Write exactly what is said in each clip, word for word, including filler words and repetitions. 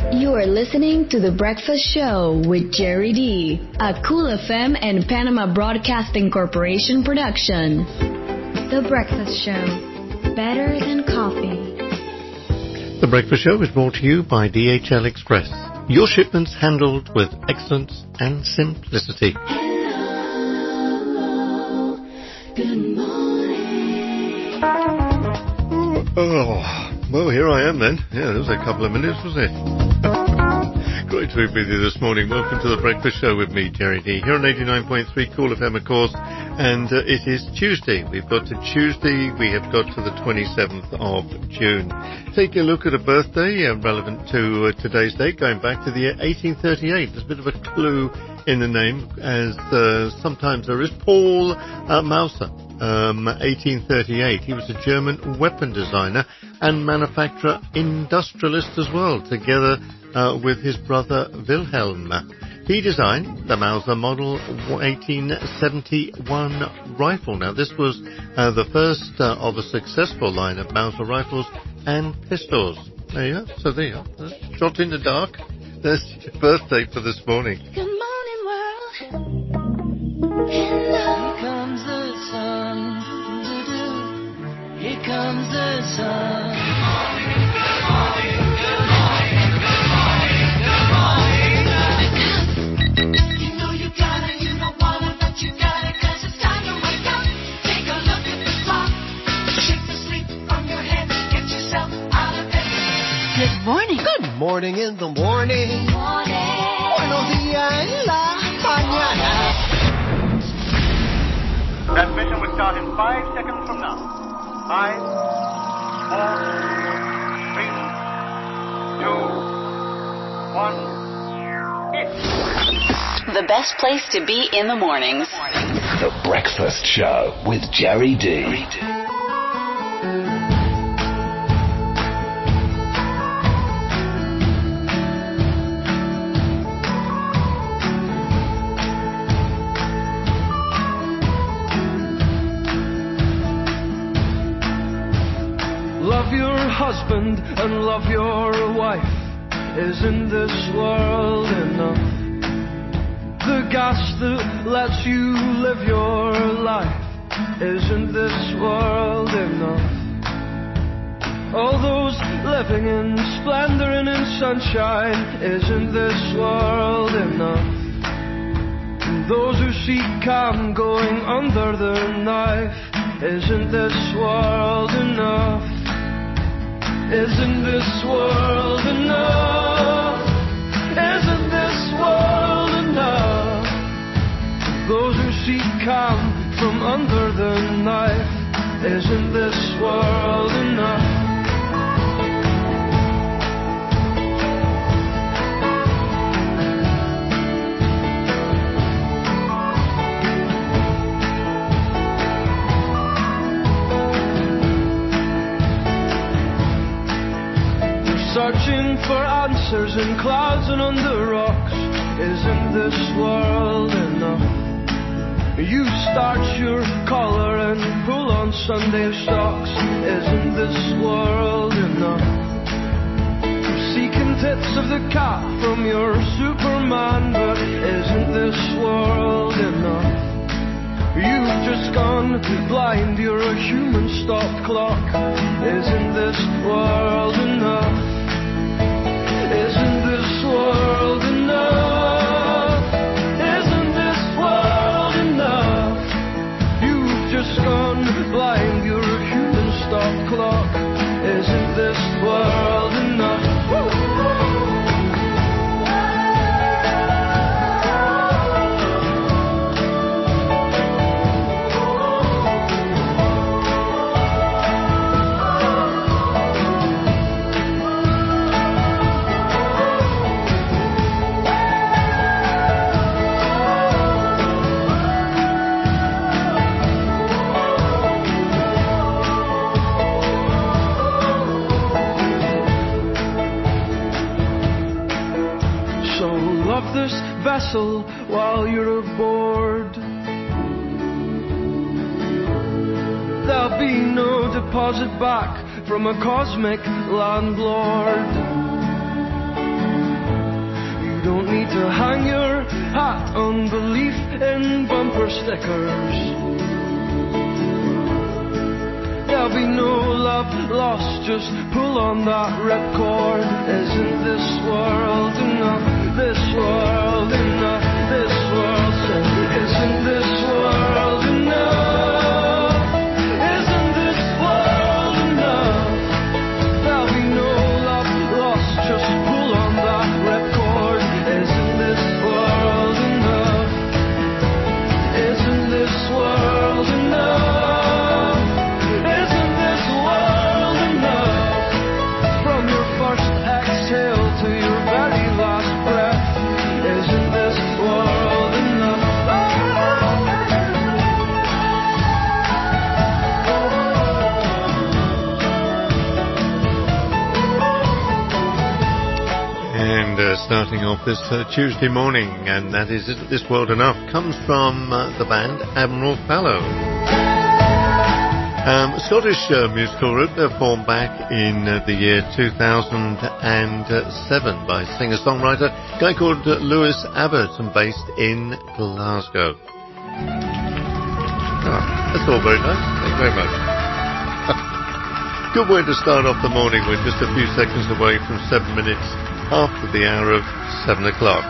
You are listening to The Breakfast Show with Jerry D, a Cool F M and Panama Broadcasting Corporation production. The Breakfast Show, better than coffee. The Breakfast Show is brought to you by D H L Express. Your shipments handled with excellence and simplicity. Hello, good morning. Oh, well, here I am then. Yeah, that was a couple of minutes, wasn't it? Great to be with you this morning. Welcome to The Breakfast Show with me, Jerry D, here on eighty-nine point three Cool F M, of course. And uh, it is Tuesday. We've got to Tuesday. We have got to the twenty-seventh of June. Take a look at a birthday uh, relevant to uh, today's date, going back to the year eighteen thirty-eight. There's a bit of a clue in the name, as uh, sometimes there is. Paul uh, Mauser. Um, eighteen thirty-eight. He was a German weapon designer and manufacturer, industrialist as well, together uh, with his brother Wilhelm. He designed the Mauser Model eighteen seventy-one rifle. Now, this was uh, the first uh, of a successful line of Mauser rifles and pistols. There you are. So there you are. Shot in the dark. That's your birthday for this morning. Good morning, world. Hello. Here comes the sun. Here comes the sun. Good morning, good morning, good morning, good morning, good morning. You know you gotta, you don't wanna, but you gotta, 'cause it's time to wake up. Take a look at the clock. Shake the sleep from your head. Get yourself out of bed. Good morning. Good morning in the morning. Morning. Buenos días en la mañana. Transmission will start in five seconds from now. Five, four, three, two, one, hit. The best place to be in the mornings. The Breakfast Show with Jerry D. Love your husband and love your wife. Isn't this world enough? The gas that lets you live your life. Isn't this world enough? All those living in splendor and in sunshine. Isn't this world enough? And those who seek calm going under their knife. Isn't this world enough? Isn't this world enough? Isn't this world enough? Those who seek calm from under the knife. Isn't this world enough? Searching for answers in clouds and under rocks. Isn't this world enough? You starch your collar and pull on Sunday socks. Isn't this world enough? Seeking tips of the cat from your Superman, but isn't this world enough? You've just gone blind, you're a human stopped clock. Isn't this world enough? Isn't this world enough? Isn't this world enough? You've just gone blind, you're a human stop clock. Isn't this world enough? This vessel while you're aboard. There'll be no deposit back from a cosmic landlord. hot unbelief in bumper stickers. There'll be no love lost, just pull on that ripcord. Isn't this world enough? This world enough? This world said, isn't this world enough? Isn't this world enough? There'll be no love lost, just pull on that ripcord. Isn't this world enough? Isn't this world enough? To your very last breath, isn't this world enough? And uh, starting off this uh, Tuesday morning, and that is Isn't This World Enough, comes from uh, the band Admiral Fallow. Um, a Scottish uh, musical group that formed back in uh, the year two thousand seven by singer-songwriter, a guy called uh, Lewis Abbott, and based in Glasgow. Oh, that's all very nice. Thank you very much. Good way to start off the morning. We're just a few seconds away from seven minutes after the hour of seven o'clock.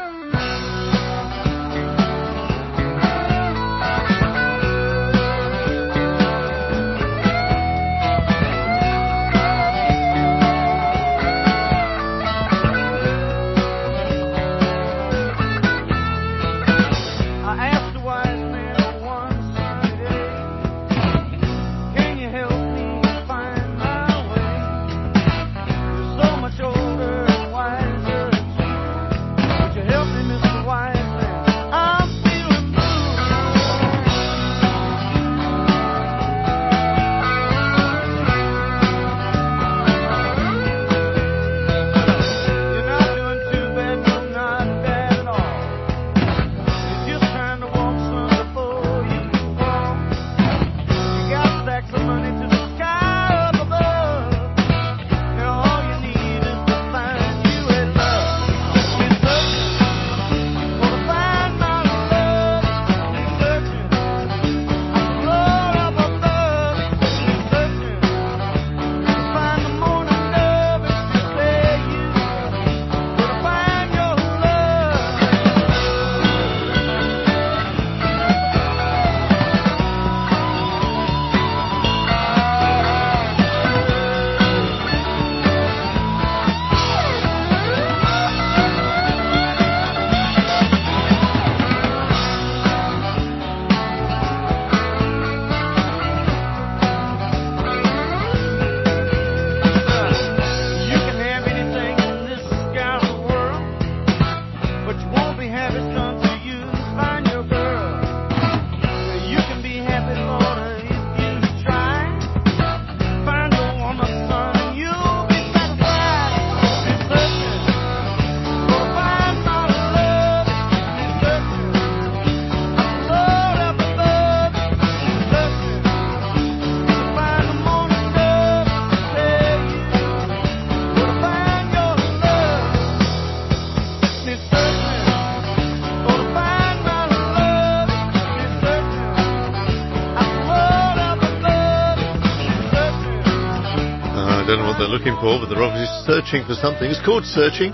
They're looking for, but they're obviously searching for something. It's called Searching.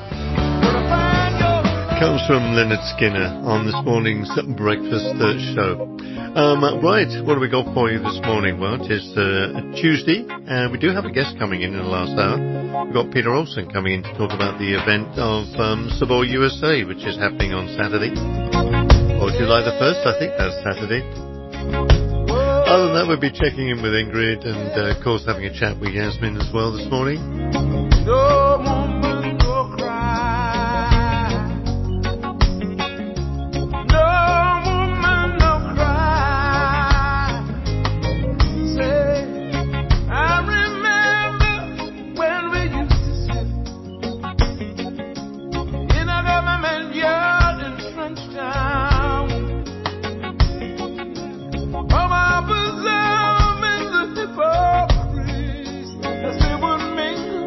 Comes from Leonard Skinner on this morning's breakfast uh, show. Um, right, what have we got for you this morning? Well, it is uh, Tuesday, and we do have a guest coming in in the last hour. We've got Peter Olsen coming in to talk about the event of um, Savoy U S A, which is happening on Saturday, or July the first, I think that's Saturday. Other than that, we'll be checking in with Ingrid and, uh, of course, having a chat with Yasmin as well this morning. No woman, no cry. No woman, no cry. Say, I remember when we used to sit in a government yard in Trenchtown. Oh, my preserve in the hypocrisy, as they would mingle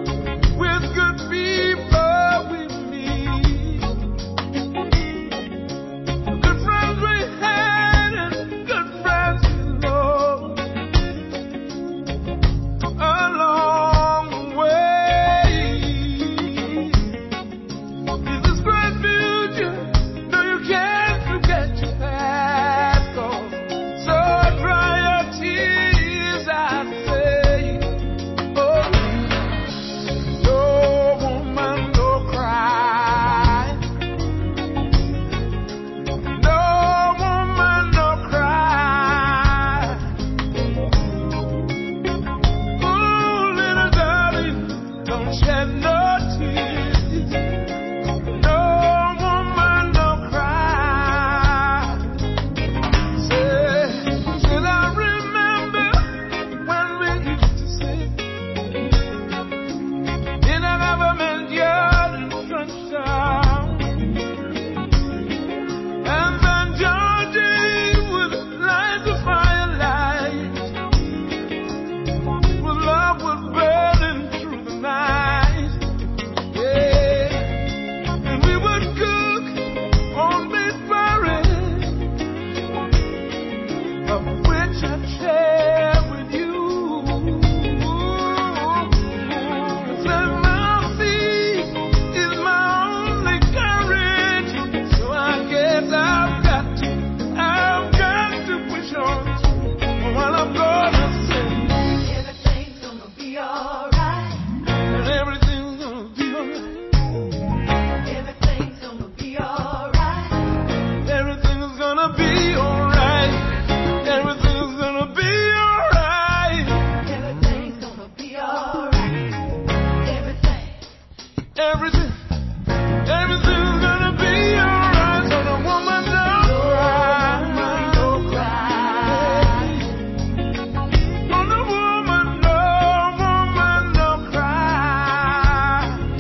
everything, everything's gonna be alright. So the woman don't cry, don't cry. On the woman, no woman, don't cry.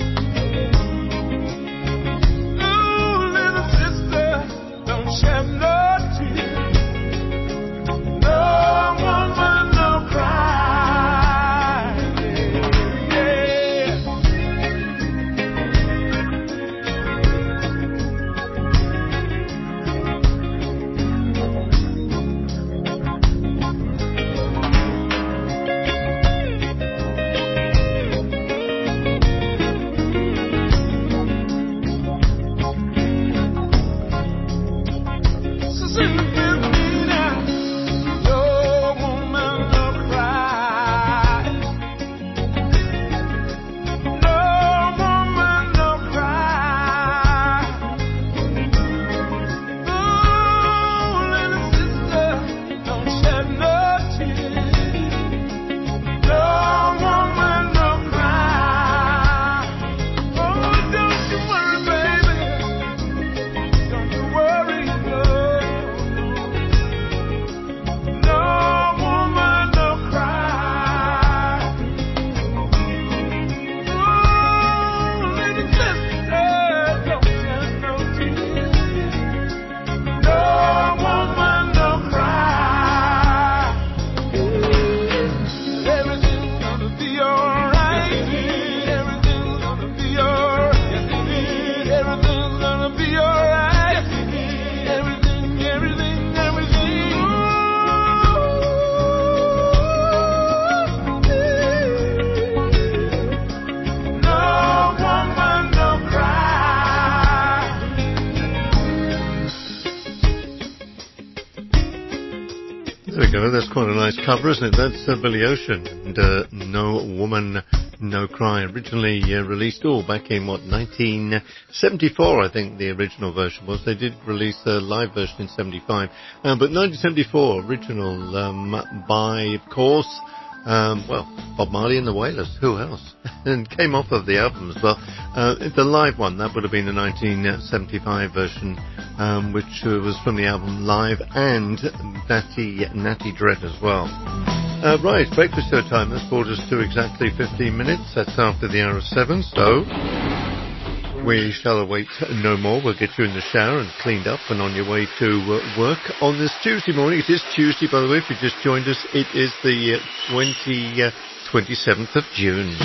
Ooh, little sister, don't shed no tears. No woman, don't cry. Yeah. So sing with me now. No woman, don't cry. No woman, don't cry. Ooh, little sister, don't shed no tears. No woman, don't cry. Oh, don't you worry, baby. Don't you worry, no. No woman, don't cry. Ooh, little sister, don't shed no tears. No woman, don't cry. Everything's gonna be alright. Everything's gonna be alright. Everything's gonna be alright. Everything, everything, everything. No woman, don't cry. There we go. That's quite a nice cover, isn't it? That's uh, Billy Ocean and uh, No Woman, No Cry. Originally uh, released, oh, back in, what, nineteen seventy-four, I think the original version was. They did release a live version in seventy-five. Uh, but nineteen seventy-four, original um, by, of course, um, well, Bob Marley and the Wailers. Who else? And came off of the album as well. Uh, the live one, that would have been the nineteen seventy-five version, um, which uh, was from the album Live, and Natty, Natty Dread as well. Uh, right, breakfast show time. That's brought us to exactly fifteen minutes. That's after the hour of seven, so we shall await no more. We'll get you in the shower and cleaned up and on your way to uh, work on this Tuesday morning. It is Tuesday, by the way, if you just joined us. It is the uh, twenty, uh, twenty-seventh of June.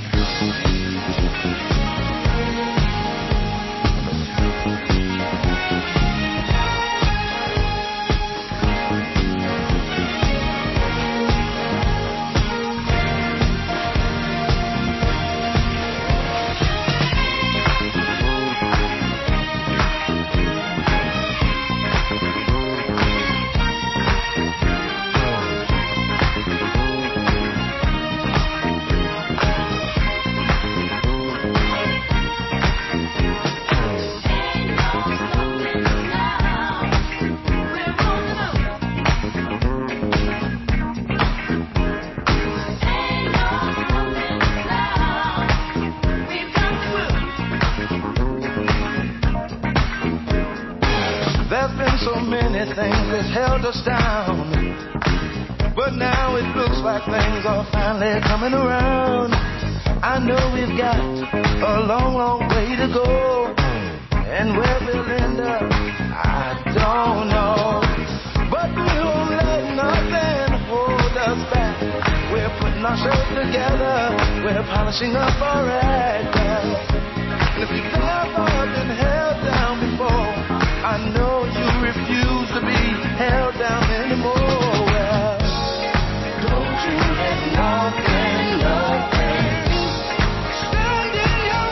There's been so many things that held us down, but now it looks like things are finally coming around. I know we've got a long, long way to go, and where we'll end up, I don't know. But we won't let nothing hold us back. We're putting ourselves together, we're polishing up our act. And if you've never been held down before, I know you refuse to be held down anymore. Well, don't you let nothing, nothing stand in your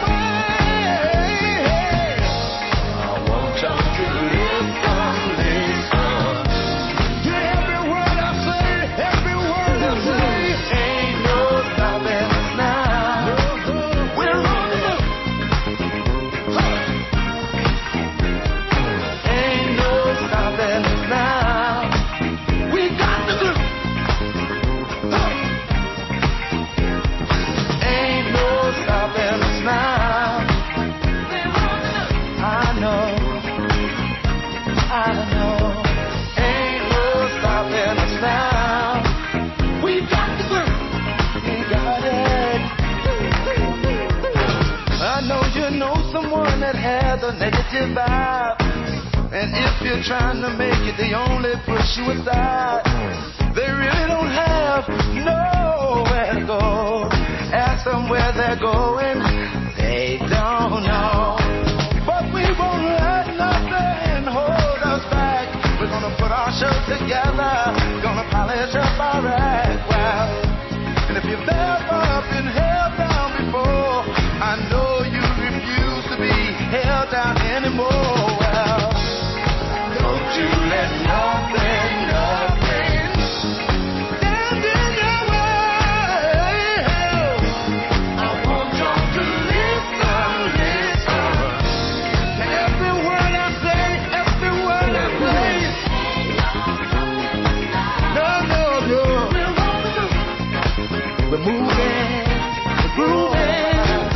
way. I want you to listen, listen to every word I say, every word I say. Ain't no stopping us now. We're I know you know someone that has a negative vibe. And if you're trying to make it, they only push you aside. They really don't have nowhere to go. Ask them where they're going, they don't know. But we won't let nothing hold us back. We're gonna put our show together. We're gonna polish up our act well. And if you've ever been held down before, I know you refuse to be held down anymore. Well, don't you let nothing, nothing stand in your way. I want you to listen, listen to every word I say, every word I say. No, no, no. We're moving, we're grooving.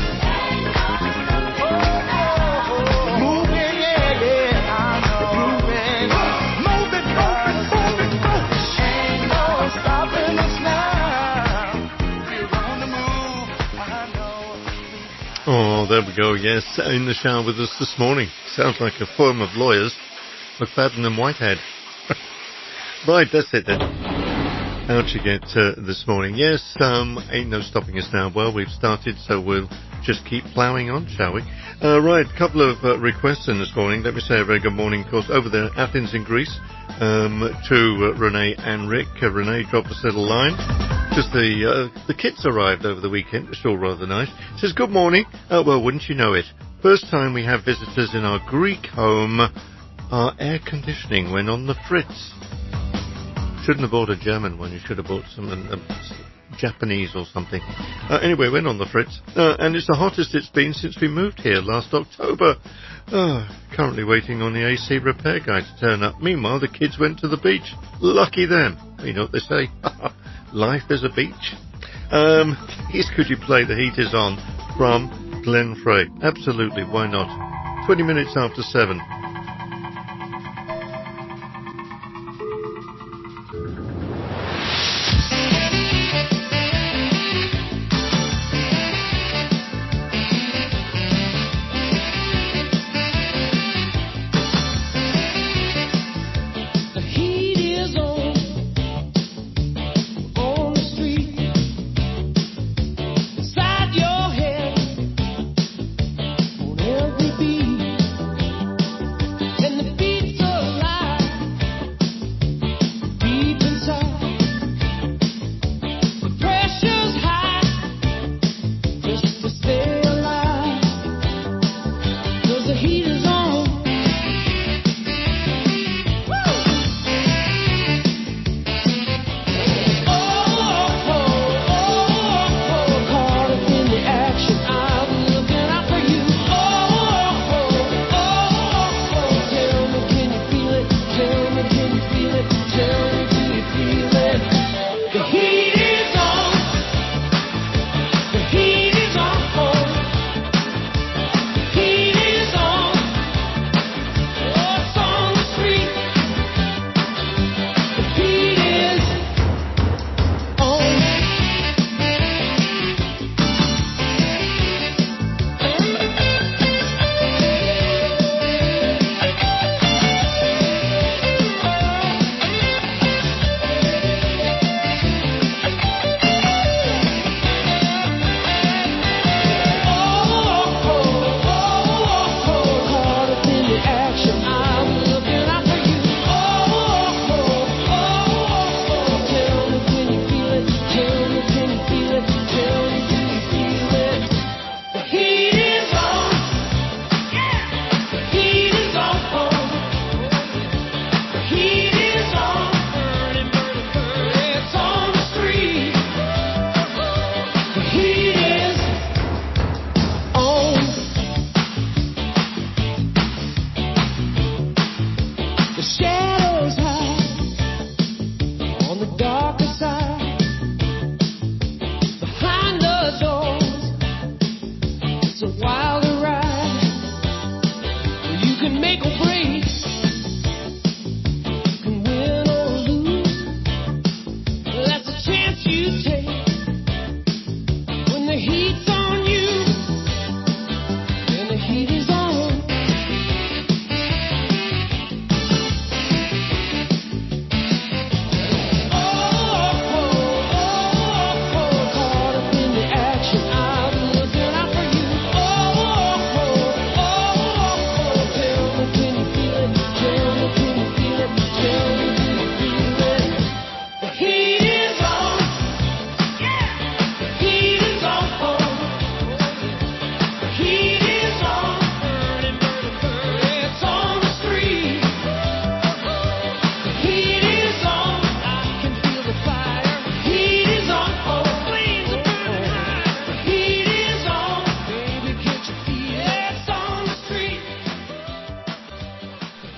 Moving, yeah, yeah, I know. Moving, moving, moving, moving. Ain't no stopping us now. We're on the move, I know. Oh, there we go, yes, in the shower with us this morning. Sounds like a firm of lawyers, McFadden and Whitehead. Right, that's it then. Out you get uh, this morning. Yes, um, ain't no stopping us now. Well, we've started, so we'll just keep ploughing on, shall we? Uh, right, a couple of uh, requests in this morning. Let me say a very good morning, of course, over there, Athens in Greece, um, to uh, Renee and Rick. Uh, Renee dropped us a little line. Just the uh, the kids arrived over the weekend, which is all rather nice. Says, good morning. Uh, well, wouldn't you know it? First time we have visitors in our Greek home. Our air conditioning went on the fritz. Shouldn't have bought a German one. You should have bought some uh, Japanese or something. Uh, anyway, went on the fritz. Uh, and it's the hottest it's been since we moved here last October. Uh, currently waiting on the A C repair guy to turn up. Meanwhile, the kids went to the beach. Lucky them. You know what they say? Life is a beach. Um, please could you play The Heat Is On from Glenn Frey? Absolutely, why not? twenty minutes after seven. Inside your head, on every beat.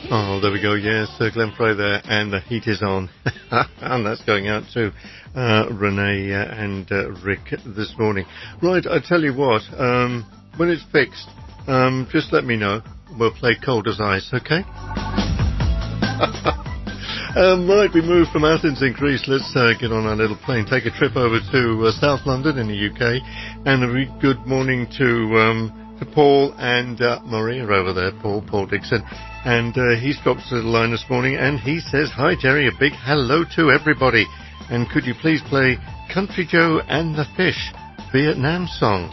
Oh, there we go. Yes, uh, Glenn Fry there, and the heat is on. And that's going out to uh, Renee uh, and uh, Rick this morning. Right, I tell you what, um, when it's fixed, um, just let me know. We'll play Cold as Ice, okay? Um, right, we move from Athens in Greece. Let's uh, get on our little plane, take a trip over to uh, South London in the U K, and a re- good morning to um, to Paul and uh, Maria over there, Paul, Paul Dixon, and uh, he's dropped us a line this morning, and he says, "Hi Jerry, a big hello to everybody, and could you please play Country Joe and the Fish Vietnam song?"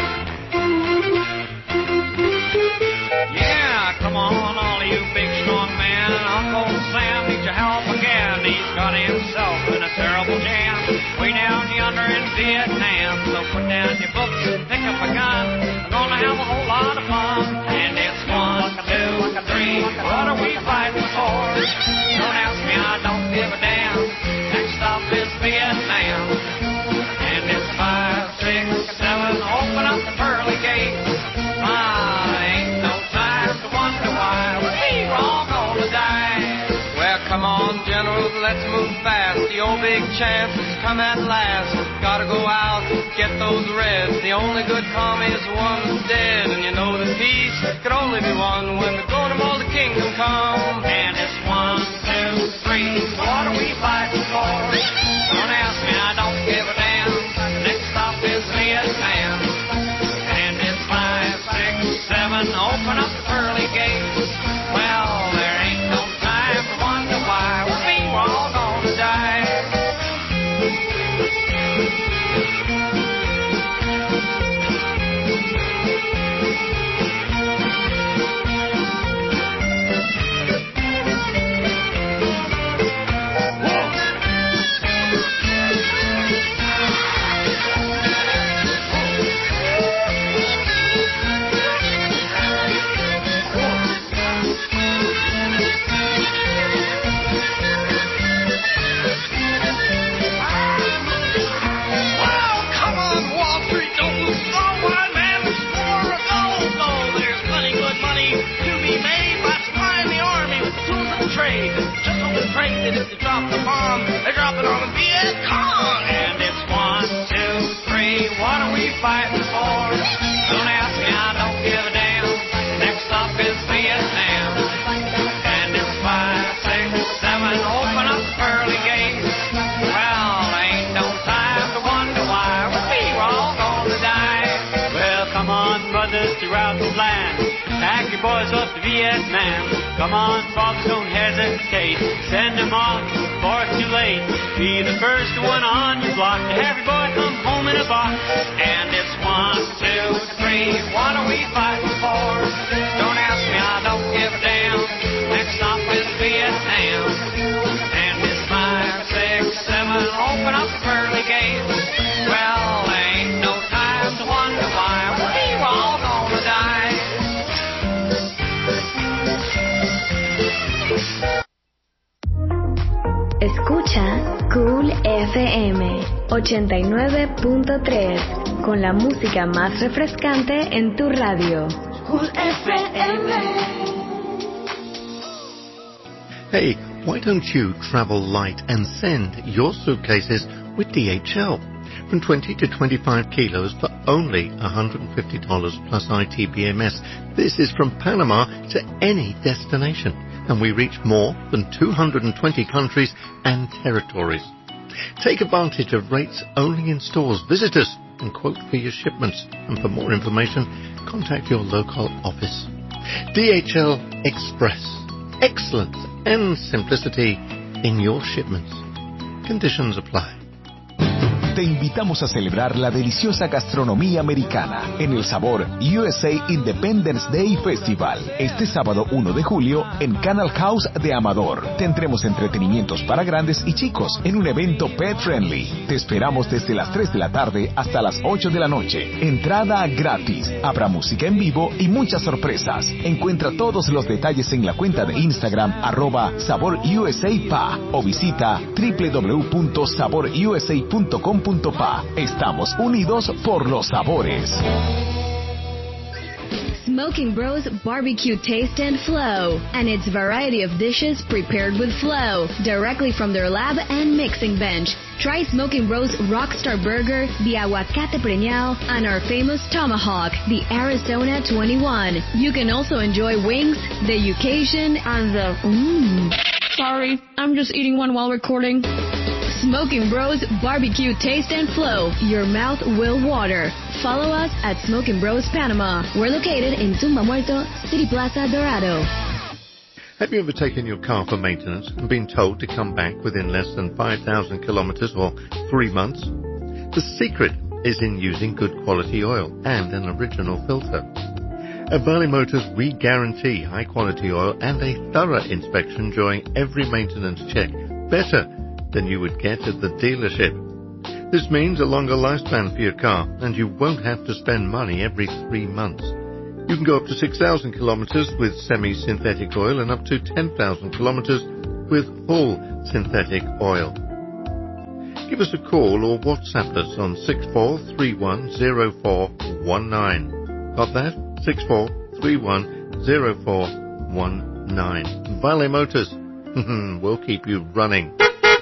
Yeah, come on, all of you big strong men, Uncle Sam needs your help again. He's got himself in a terrible jam way down yonder in Vietnam. So put down your books and pick up a gun. We're gonna have a whole lot of fun. And it's one, two, three. What are we fighting for? Don't ask me, I don't give a damn. Next stop is Vietnam. And it's five, six, seven. Open up the pearly gates. Ah, ain't no time to wonder why we're all gonna die. Well, come on, General, let's move fast. The old big chance has come at last. Gotta go out, get those reds. The only good commie is the one that's dead. And you know that peace could only be won when the golden mold of kingdom come. And it's one, two, three. What are we fighting for? Don't ask me, I don't give a damn. Next stop is Vietnam. And it's five, six, seven. Open up the pearly gates. Well, there ain't no time to wonder why we're all gonna die. That if they drop the bomb, they drop it on the Viet Cong. And it's one, two, three. What are we fighting for? Don't ask me, I don't give a damn. Next stop is Vietnam. And it's five, six, seven. Open up the pearly gates. Well, ain't no time to wonder why we're all gonna die. Well, come on, brothers throughout the land. Pack your boys up to Vietnam. Come on, fathers, don't hesitate. Send them off before it's too late. Be the first one on your block to have your boy come home in a box. And it's one, two, three. What are we fighting for? Don't ask me, I don't give a damn. Next stop is Vietnam. And it's five, six, seven. Open up the pearly gates. Well, ain't no time to wonder why we're all gonna die. Escucha Cool F M ochenta y nueve punto tres con la música más refrescante en tu radio. Cool F M. Hey, why don't you travel light and send your suitcases with D H L? From twenty to twenty-five kilos for only one hundred fifty dollars plus I T B M S. This is from Panama to any destination, and we reach more than two hundred twenty countries and territories. Take advantage of rates only in stores. Visit us and quote for your shipments. And for more information, contact your local office. D H L Express. Excellence and simplicity in your shipments. Conditions apply. Te invitamos a celebrar la deliciosa gastronomía americana en el Sabor U S A Independence Day Festival este sábado uno de julio en Canal House de Amador. Tendremos entretenimientos para grandes y chicos en un evento pet friendly. Te esperamos desde las tres de la tarde hasta las ocho de la noche. Entrada gratis. Habrá música en vivo y muchas sorpresas. Encuentra todos los detalles en la cuenta de Instagram arroba Sabor U S A P A o visita w w w punto sabor u s a punto com punto pa. Estamos unidos por los sabores. Smoking Bros Barbecue Taste and Flow, and its variety of dishes prepared with flow, directly from their lab and mixing bench. Try Smoking Bros Rockstar Burger, the Aguacate Preñao, and our famous Tomahawk, the Arizona twenty-one. You can also enjoy wings, the Yucation, and the... Mmm. Sorry, I'm just eating one while recording. Smoking Bros Barbecue Taste and Flow. Your mouth will water. Follow us at Smoking Bros Panama. We're located in Tumba Muerto, City Plaza, Dorado. Have you ever taken your car for maintenance and been told to come back within less than five thousand kilometers or three months? The secret is in using good quality oil and an original filter. At Valley Motors, we guarantee high quality oil and a thorough inspection during every maintenance check, better than you would get at the dealership. This means a longer lifespan for your car, and you won't have to spend money every three months. You can go up to six thousand kilometers with semi-synthetic oil and up to ten thousand kilometers with full synthetic oil. Give us a call or WhatsApp us on six four three one zero four one nine. Got that? six four three one zero four one nine. Valley Motors. We'll keep you running.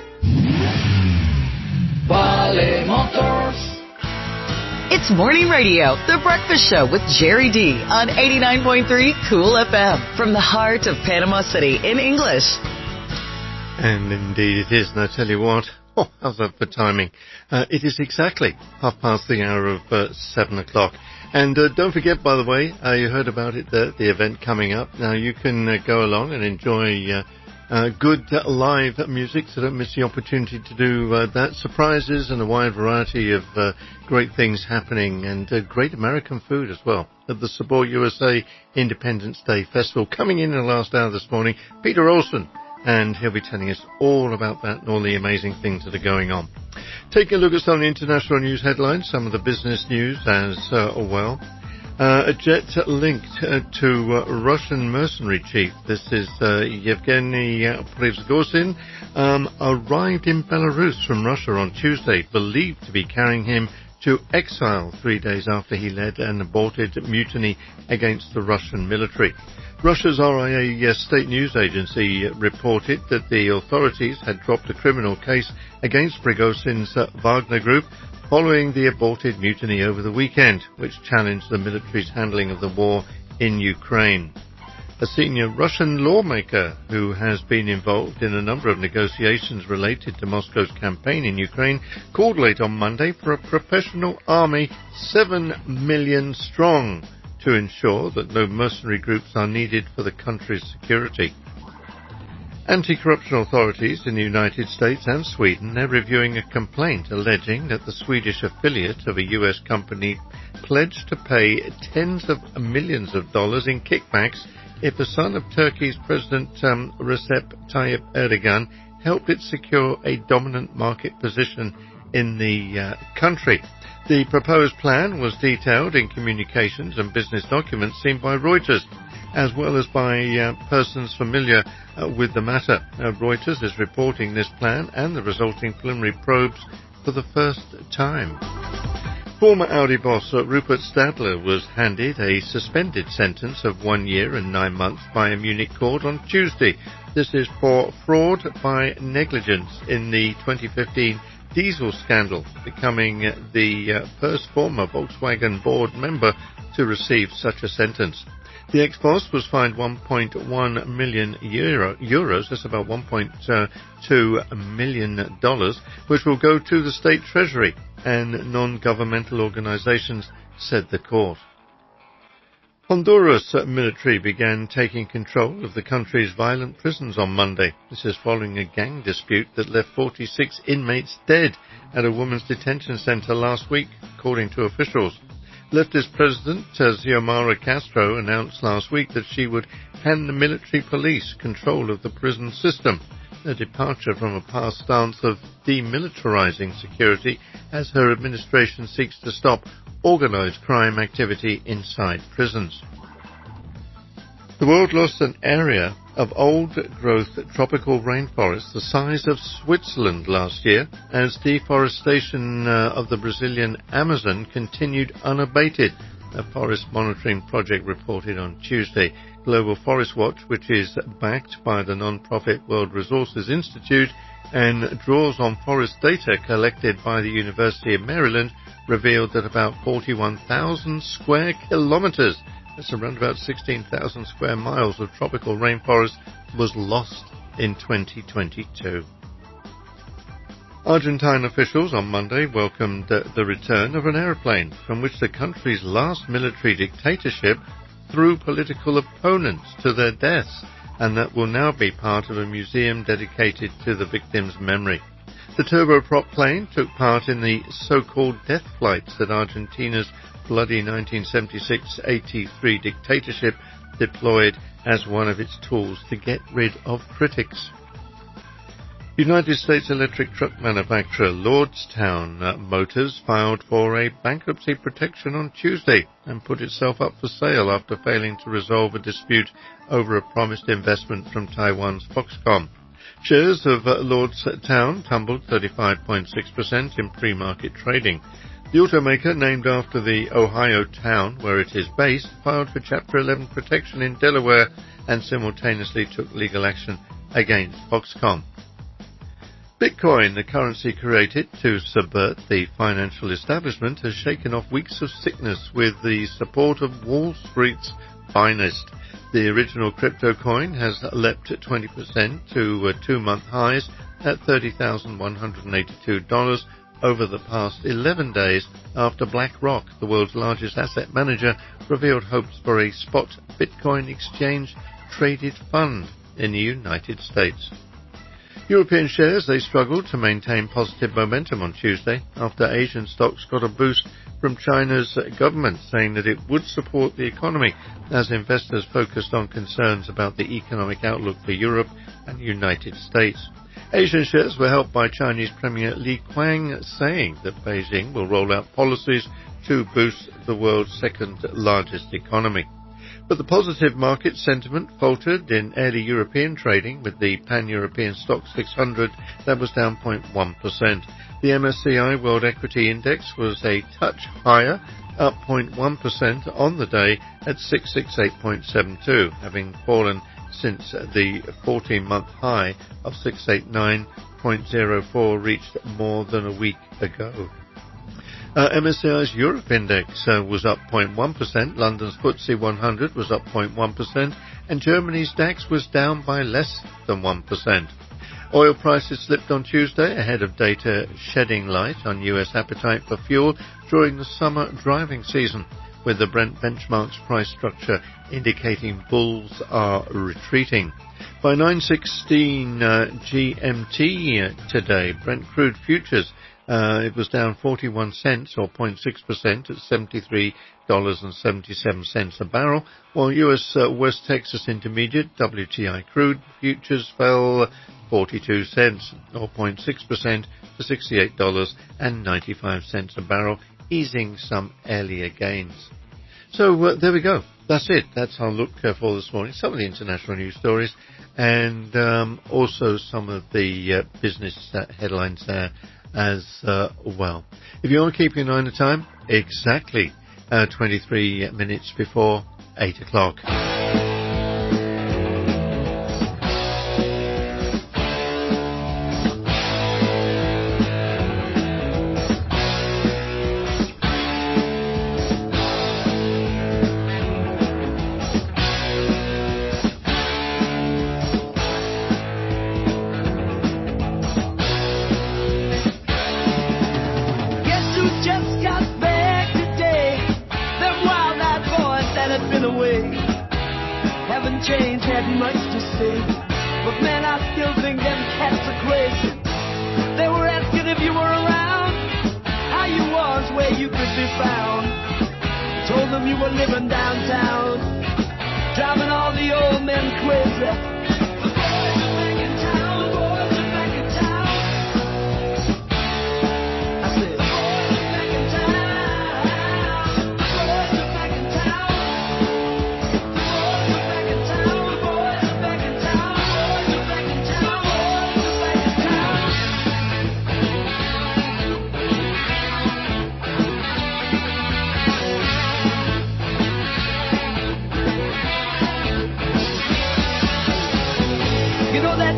Valley Motors. It's Morning Radio, The Breakfast Show with Jerry D on eighty-nine point three Cool F M from the heart of Panama City in English. And indeed it is, and I tell you what, oh, how's that for timing? Uh, it is exactly half past the hour of uh, seven o'clock. And uh, don't forget, by the way, uh, you heard about it, the, the event coming up. Now you can uh, go along and enjoy uh, uh, good uh, live music, so don't miss the opportunity to do uh, that. Surprises and a wide variety of uh, great things happening, and uh, great American food as well at the Sabor U S A Independence Day Festival. Coming in in the last hour this morning, Peter Olson, and he'll be telling us all about that and all the amazing things that are going on. Taking a look at some of the international news headlines, some of the business news as uh, well. Uh, a jet linked uh, to uh, Russian mercenary chief, this is uh, Yevgeny uh, Prigozhin, um, arrived in Belarus from Russia on Tuesday, believed to be carrying him to exile three days after he led an aborted mutiny against the Russian military. Russia's R I A state news agency reported that the authorities had dropped a criminal case against Prigozhin's uh, Wagner Group following the aborted mutiny over the weekend, which challenged the military's handling of the war in Ukraine. A senior Russian lawmaker who has been involved in a number of negotiations related to Moscow's campaign in Ukraine called late on Monday for a professional army seven million strong to ensure that no mercenary groups are needed for the country's security. Anti-corruption authorities in the United States and Sweden are reviewing a complaint alleging that the Swedish affiliate of a U S company pledged to pay tens of millions of dollars in kickbacks if the son of Turkey's President um, Recep Tayyip Erdogan helped it secure a dominant market position in the uh, country. The proposed plan was detailed in communications and business documents seen by Reuters, as well as by uh, persons familiar uh, with the matter. Uh, Reuters is reporting this plan and the resulting preliminary probes for the first time. Former Audi boss uh, Rupert Stadler was handed a suspended sentence of one year and nine months by a Munich court on Tuesday. This is for fraud by negligence in the twenty fifteen diesel scandal, becoming the uh, first former Volkswagen board member to receive such a sentence. The ex-boss was fined one point one million euro, euros, that's about one point two million dollars, which will go to the state treasury and non-governmental organizations, said the court. Honduras military began taking control of the country's violent prisons on Monday. This is following a gang dispute that left forty-six inmates dead at a women's detention center last week, according to officials. Leftist President Xiomara Castro announced last week that she would hand the military police control of the prison system, a departure from a past stance of demilitarizing security as her administration seeks to stop organized crime activity inside prisons. The world lost an area of old-growth tropical rainforest the size of Switzerland last year as deforestation uh, of the Brazilian Amazon continued unabated, a forest monitoring project reported on Tuesday. Global Forest Watch, which is backed by the non-profit World Resources Institute and draws on forest data collected by the University of Maryland, revealed that about forty-one thousand square kilometers, that's around about sixteen thousand square miles of tropical rainforest, was lost in twenty twenty-two. Argentine officials on Monday welcomed uh, the return of an aeroplane from which the country's last military dictatorship threw political opponents to their deaths, and that will now be part of a museum dedicated to the victims' memory. The turboprop plane took part in the so-called death flights that Argentina's bloody nineteen seventy-six eighty-three dictatorship deployed as one of its tools to get rid of critics. United States electric truck manufacturer Lordstown uh, Motors filed for a bankruptcy protection on Tuesday and put itself up for sale after failing to resolve a dispute over a promised investment from Taiwan's Foxconn. Shares of uh, Lordstown tumbled thirty-five point six percent in pre-market trading. The automaker, named after the Ohio town where it is based, filed for Chapter eleven protection in Delaware and simultaneously took legal action against Foxconn. Bitcoin, the currency created to subvert the financial establishment, has shaken off weeks of sickness with the support of Wall Street's finest. The original crypto coin has leapt twenty percent to uh, two-month highs at thirty thousand one hundred eighty-two dollars over the past eleven days after BlackRock, the world's largest asset manager, revealed hopes for a spot Bitcoin exchange-traded fund in the United States. European shares, they struggled to maintain positive momentum on Tuesday after Asian stocks got a boost from China's government saying that it would support the economy as investors focused on concerns about the economic outlook for Europe and the United States. Asian shares were helped by Chinese Premier Li Qiang saying that Beijing will roll out policies to boost the world's second largest economy. But the positive market sentiment faltered in early European trading, with the Pan-European Stock six hundred that was down zero point one percent. The M S C I World Equity Index was a touch higher, up zero point one percent on the day at six sixty-eight point seven two, having fallen since the fourteen-month high of six eighty-nine point zero four reached more than a week ago. Uh, M S C I's Europe Index uh, was up zero point one percent, London's F T S E one hundred was up zero point one percent, and Germany's DAX was down by less than one percent. Oil prices slipped on Tuesday ahead of data shedding light on U S appetite for fuel during the summer driving season, with the Brent benchmark's price structure indicating bulls are retreating. By nine sixteen uh, G M T today, Brent crude futures Uh, it was down forty-one cents or zero point six percent at seventy-three dollars and seventy-seven cents a barrel, while U S uh, West Texas Intermediate W T I crude futures fell forty-two cents or zero point six percent to sixty-eight dollars and ninety-five cents a barrel, easing some earlier gains. So uh, there we go. That's it. That's our look uh, for this morning. Some of the international news stories and um, also some of the uh, business uh, headlines there as uh, well. If you want to keep your eye on the time, exactly uh, twenty-three minutes before eight o'clock. Change had much to say, but man, I still think them cats are crazy. They were asking if you were around, how you was, where you could be found. Told them you were living downtown, driving all the old men crazy. The boys are back in town, the boys are back in town. I said, the boys are back in town, the boys are back in town.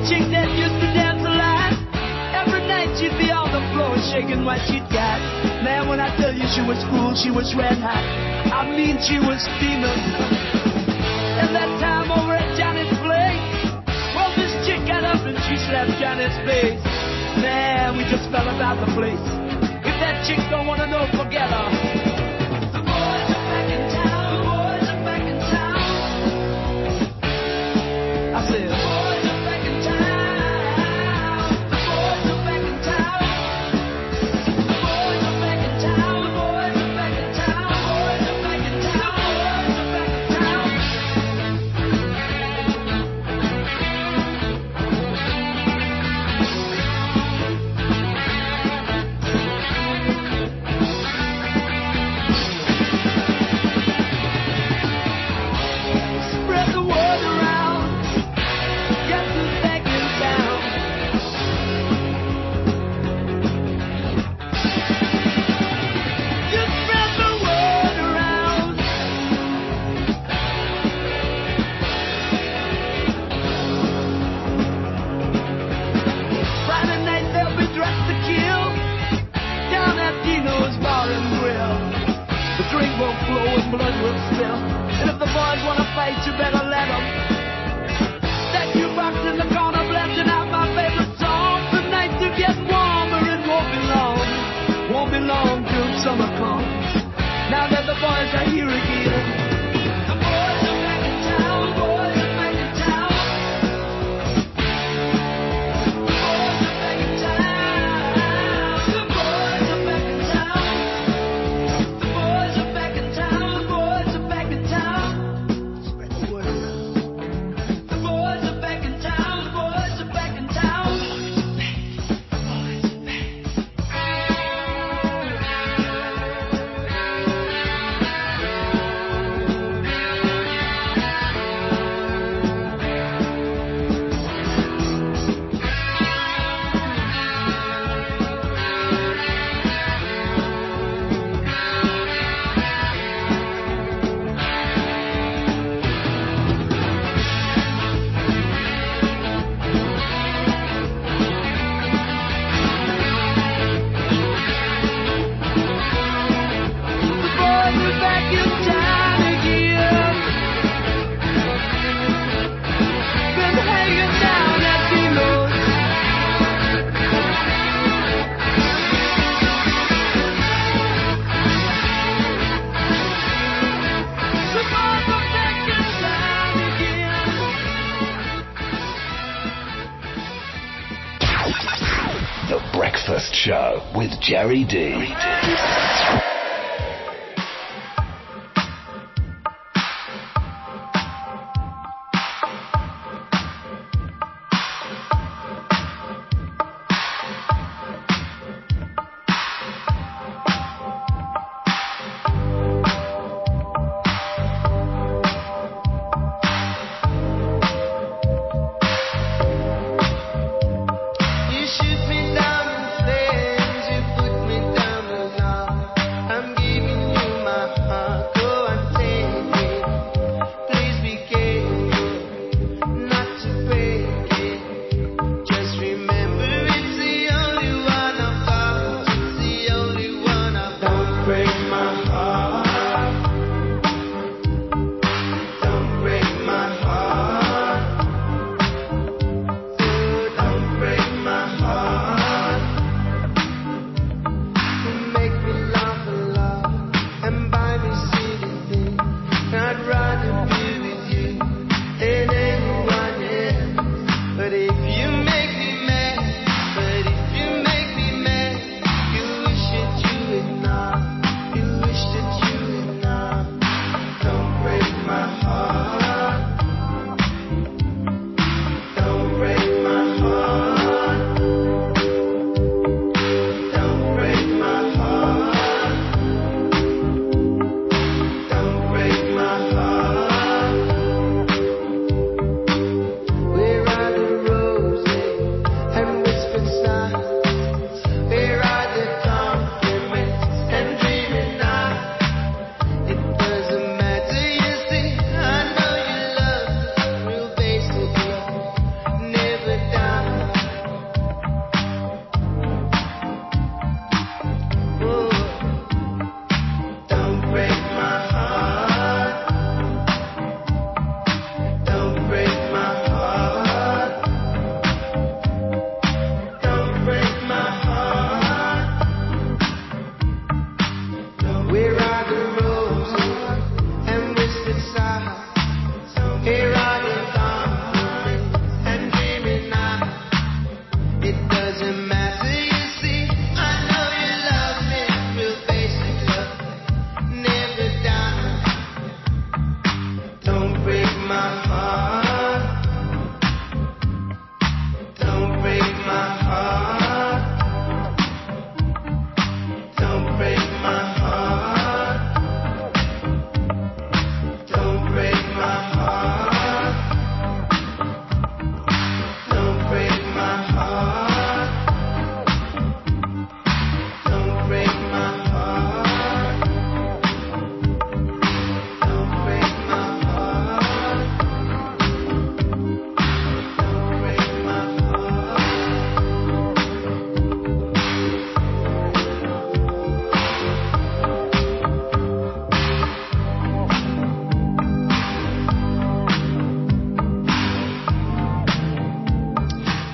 chick that used to dance a lot. Every night she'd be on the floor shaking what she'd got. Man, when I tell you she was cool, she was red hot. I mean, she was steaming. And that time over at Johnny's place, well, this chick got up and she slapped Johnny's face. Man, we just fell about the place. If that chick don't wanna know, forget her. The boys are back in town. The boys are back in town. I said, the boys are back in town. The boys are back in town. The boys are back in town. The boys are back in town. The boys are back in town. The boys are back in town. Spread the word around. Guess who's back in town? Just spread the word around. Friday night they'll be dressed to kill down at Dino's Bar and Grill. The drink won't flow and blood will spill. And if the boys wanna fight, you better let 'em. That jukebox in the corner blasting out my favorite song. The nights are getting warmer, it won't be long. Won't be long till summer comes. Now that the boys are here again. The boys are back in town. The boys are back in town. The boys are back in town. The boys are back in town. The boys are back in town. The boys are back in town. Spread the word around. The boys are back in town. The boys are back in town. The boys are back in town again. Been hanging down at Dino's. The boys are back in town again. The Breakfast Show with Jerry D. You shoot me down in flames, you put me down alive.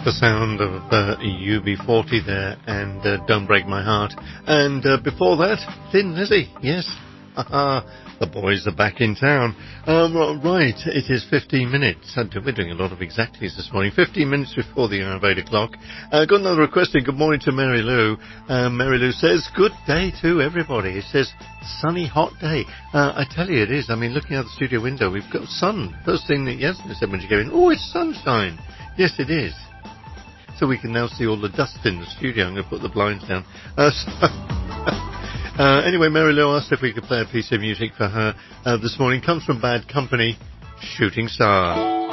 the sound of uh, U B forty there, and uh, Don't Break My Heart. And uh, before that, Thin Lizzy, yes. The boys are back in town. Um, right, it is fifteen minutes. We're doing a lot of exactlies this morning. fifteen minutes before the hour of eight o'clock. Uh, got another request in. Good morning to Mary Lou. Uh, Mary Lou says, good day to everybody. It says, sunny, hot day. Uh, I tell you it is. I mean, looking out the studio window, we've got sun. First thing that Yasmin said when she came in, oh, it's sunshine. Yes, it is. So we can now see all the dust in the studio. I'm going to put the blinds down. Uh, so Uh, anyway, Mary Lou asked if we could play a piece of music for her uh, this morning. Comes from Bad Company, Shooting Star.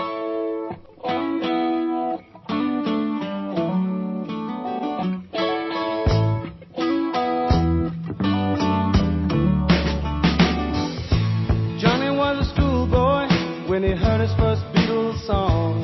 Johnny was a schoolboy when he heard his first Beatles song.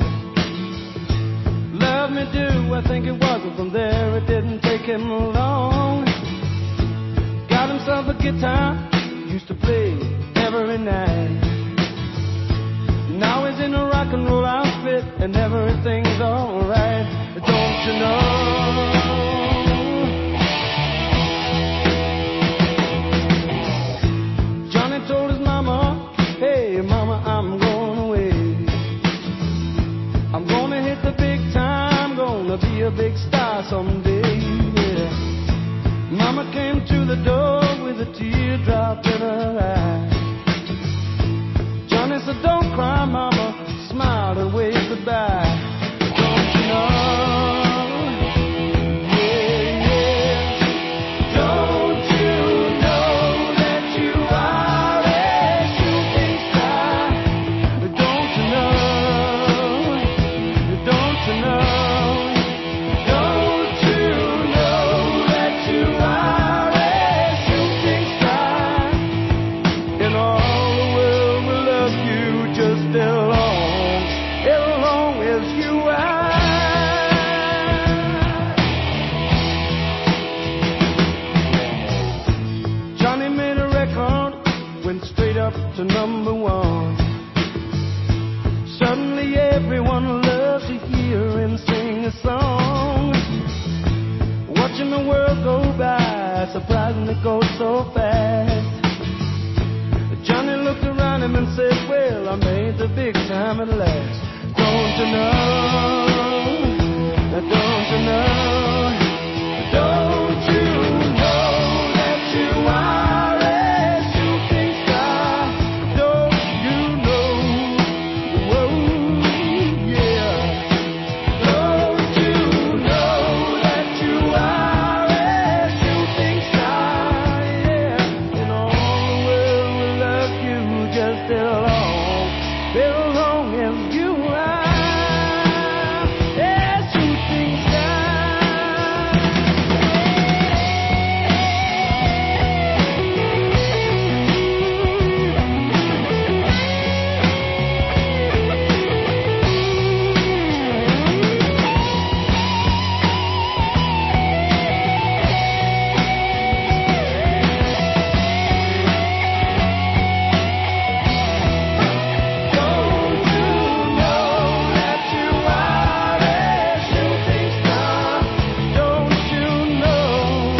Love Me Do, I think it was, and from there it didn't take him long. Got himself a guitar, used to play every night. Now he's in a rock and roll outfit and everything's alright. Don't you know? Johnny told his mama, hey mama, I'm going away. I'm gonna hit the big time, gonna be a big star someday. Yeah. Mama came to the door with a teardrop in her eye. Johnny said, don't cry, mama, smiled and waved goodbye. Don't you know? Yeah, yeah. Don't you know that you are a shooting star? Don't you know? Don't you know? Don't you know that you are a shooting star? And all the world will love you just as long, as long as you are. Johnny made a record, went straight up to number one. Suddenly everyone loves to hear him sing a song. Watching the world go by, surprising it goes so fast. Johnny looked around him and said, well, I made the big time at last. Don't you know? Don't you know? Don't you know that you are a shooting star? Don't you know? Whoa, yeah. Don't you know that you are a shooting star? Yeah. And all the world will love you just as long, as long as you are a shooting star. Don't you know that you are a shooting star? Don't you know?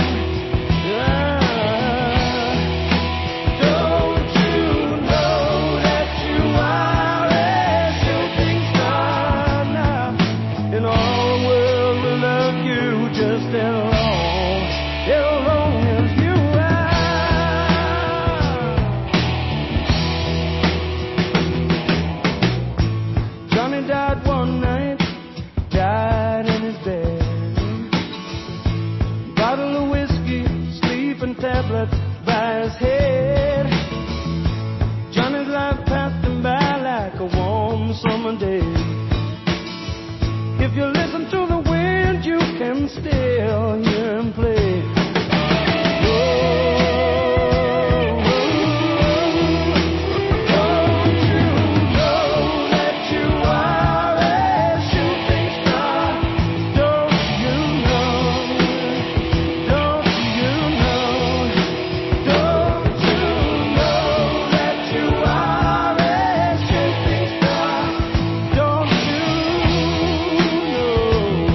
Yeah. Don't you know that you are a shooting star now? And all the world will love you just as long, as long as you are. Johnny died one night, died in his bed. Bottle of whiskey, sleeping tablets by his head. Johnny's life passed him by like a warm summer day. If you listen to the wind, you can still hear him play. Don't you know that you are a shooting star? Don't you know? Don't you know? Don't you know that you are a shooting star? Don't you know?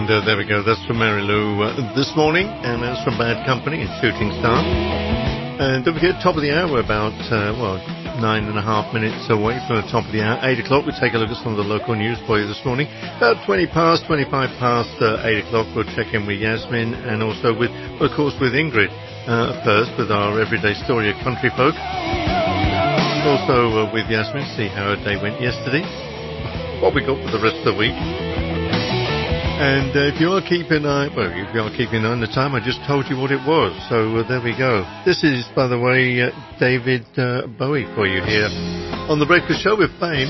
And uh, there we go. That's from Mary Lou uh, this morning, and that's from Bad Company and Shooting Star. And don't forget, top of the hour, we're about, uh, well, nine and a half minutes away from the top of the hour. Eight o'clock, we'll take a look at some of the local news for you this morning. About twenty past, twenty-five past uh, eight o'clock, we'll check in with Yasmin and also with, of course, with Ingrid uh, first with our everyday story of country folk. Also uh, with Yasmin, see how her day went yesterday, what we got for the rest of the week. And uh, if you are keeping an eye, well, if you are keeping an eye on the time, I just told you what it was. So uh, there we go. This is, by the way, uh, David uh, Bowie for you here on The Breakfast Show with Fame.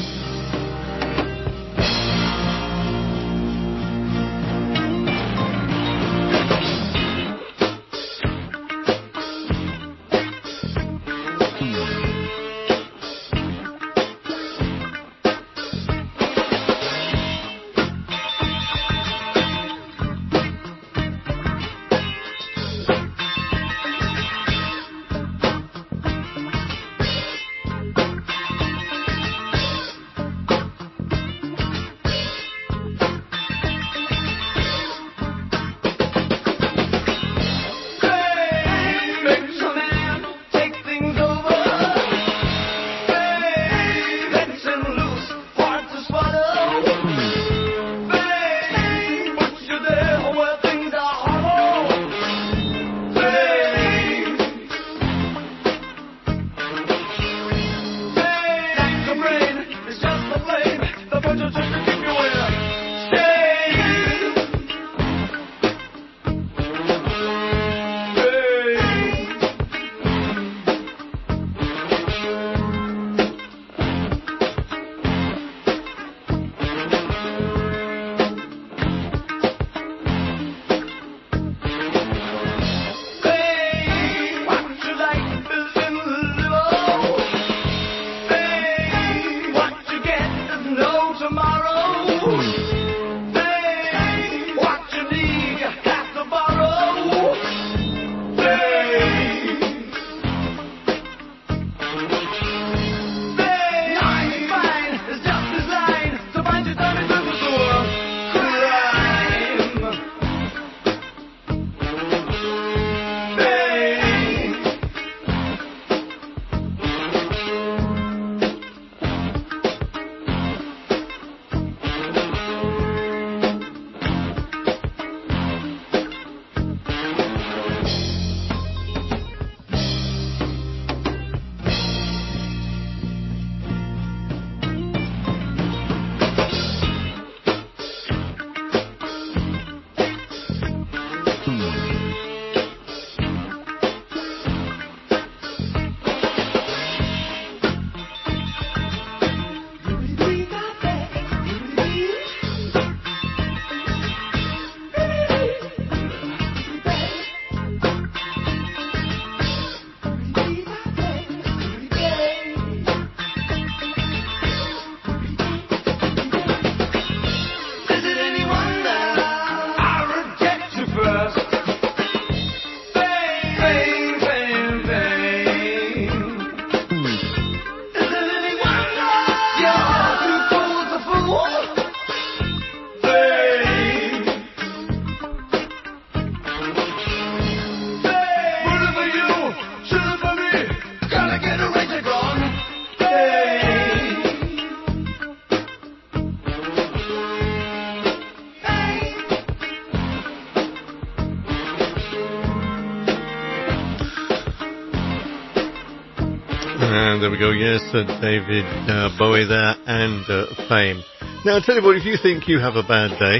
And there we go, yes, uh, David uh, Bowie there, and uh, Fame. Now, I'll tell you what, if you think you have a bad day,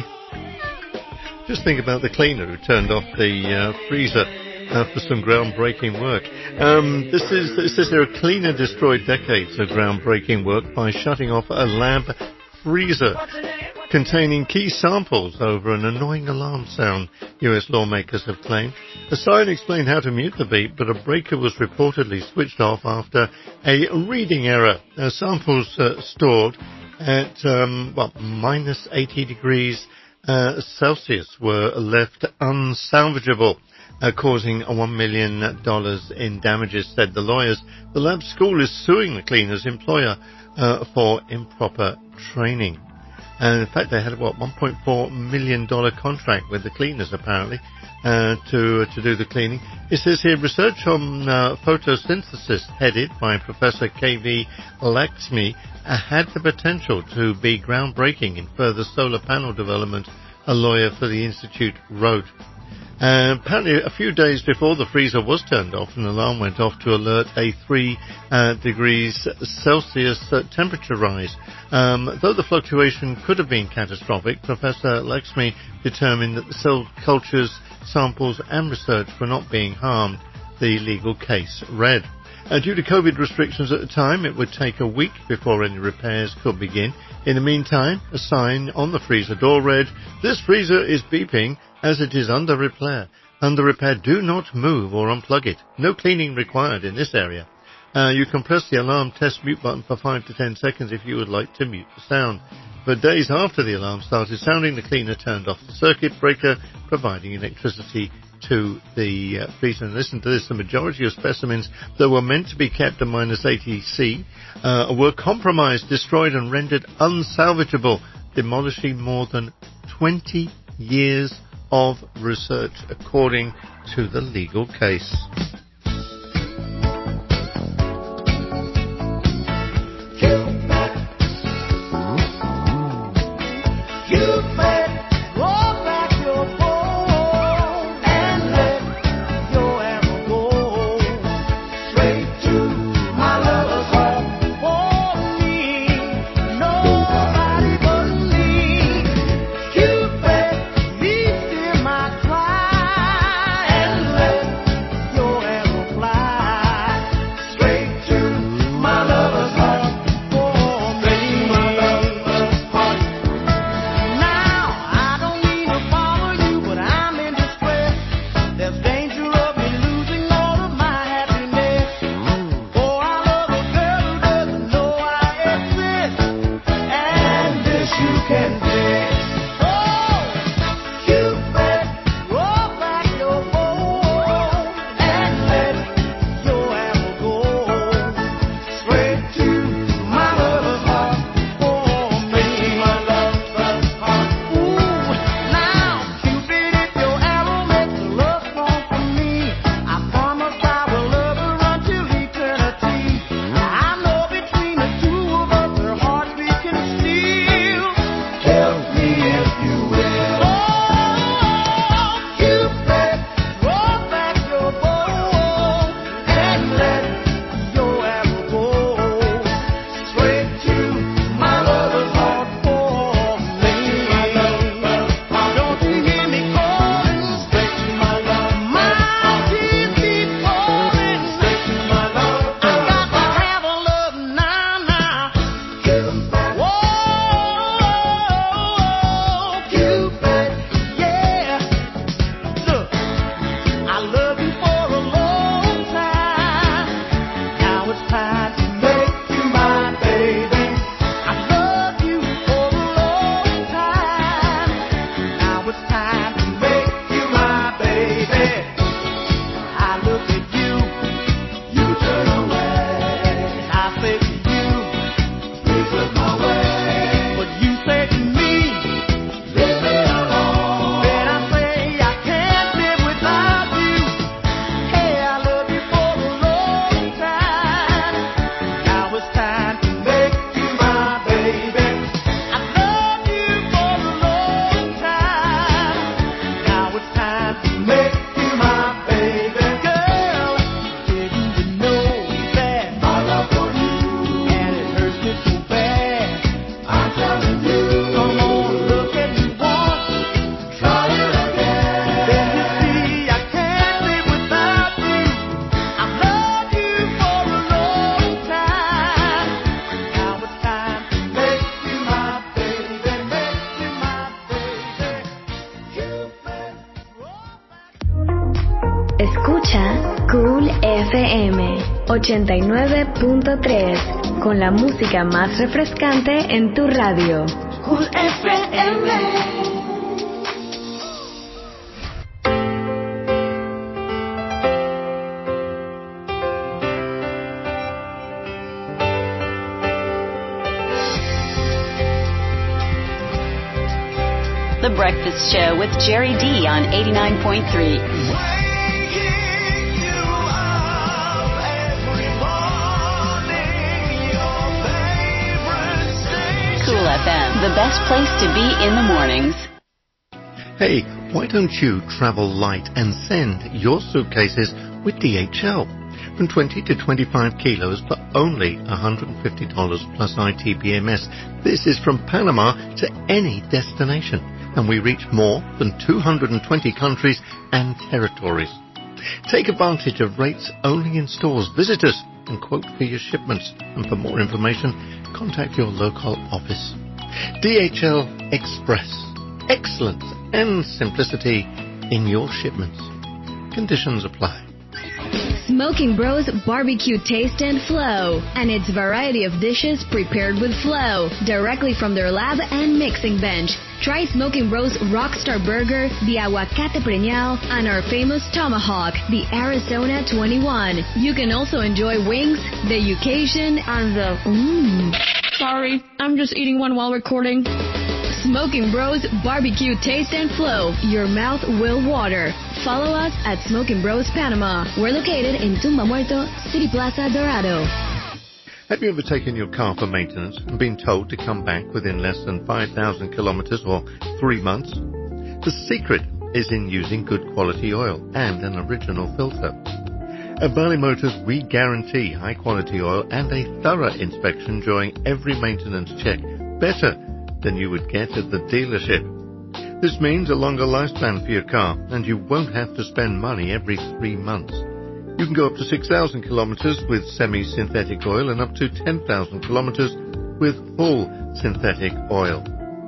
just think about the cleaner who turned off the uh, freezer uh, for some groundbreaking work. Um, this is, it says there, a cleaner destroyed decades of groundbreaking work by shutting off a lab freezer containing key samples over an annoying alarm sound, U S lawmakers have claimed. The siren explained how to mute the beep, but a breaker was reportedly switched off after a reading error. Uh, samples uh, stored at, um, well, minus eighty degrees uh, Celsius were left unsalvageable, uh, causing one million dollars in damages, said the lawyers. The lab school is suing the cleaner's employer uh, for improper training. And in fact, they had, what, one point four million dollars contract with the cleaners, apparently, uh, to to do the cleaning. It says here, research on uh, photosynthesis, headed by Professor K V Lakshmi, uh, had the potential to be groundbreaking in further solar panel development, a lawyer for the Institute wrote. Uh, apparently, a few days before the freezer was turned off, an alarm went off to alert a three uh, degrees Celsius uh, temperature rise. Um, though the fluctuation could have been catastrophic, Professor Lakshmi determined that the cell cultures, samples and research were not being harmed, the legal case read. Uh, due to COVID restrictions at the time, it would take a week before any repairs could begin. In the meantime, a sign on the freezer door read, "This freezer is beeping as it is under repair. Under repair, do not move or unplug it. No cleaning required in this area." Uh, you can press the alarm test mute button for five to ten seconds if you would like to mute the sound. For days after the alarm started sounding, the cleaner turned off the circuit breaker, providing electricity to the uh, freezer. And listen to this, the majority of specimens that were meant to be kept at minus eighty C uh, were compromised, destroyed and rendered unsalvageable, demolishing more than twenty years of research, according to the legal case. Cool F M ochenta y nueve punto tres, con la música más refrescante en tu radio. Cool F M. The Breakfast Show with Jerry D on eighty-nine point three. Cool F M, the best place to be in the mornings. Hey, why don't you travel light and send your suitcases with D H L? From twenty to twenty-five kilos for only one hundred fifty dollars plus I T B M S. This is from Panama to any destination, and we reach more than two hundred twenty countries and territories. Take advantage of rates only in stores. Visit us and quote for your shipments. And for more information, contact your local office. D H L Express. Excellence and simplicity in your shipments. Conditions apply. Smoking Bros Barbecue Taste and Flow, and its variety of dishes prepared with flow, directly from their lab and mixing bench. Try Smoking Bros Rockstar Burger, the Aguacate Preñao, and our famous Tomahawk, the Arizona twenty-one. You can also enjoy wings, the Yucation, and the mmm. Sorry, I'm just eating one while recording. Smoking Bros Barbecue Taste and Flow. Your mouth will water. Follow us at Smoking Bros Panama. We're located in Tumba Muerto, City Plaza, Dorado. Have you ever taken your car for maintenance and been told to come back within less than five thousand kilometers or three months? The secret is in using good quality oil and an original filter. At Valley Motors, we guarantee high quality oil and a thorough inspection during every maintenance check, better than you would get at the dealership. This means a longer lifespan for your car, and you won't have to spend money every three months. You can go up to six thousand kilometers with semi-synthetic oil and up to ten thousand kilometers with full synthetic oil.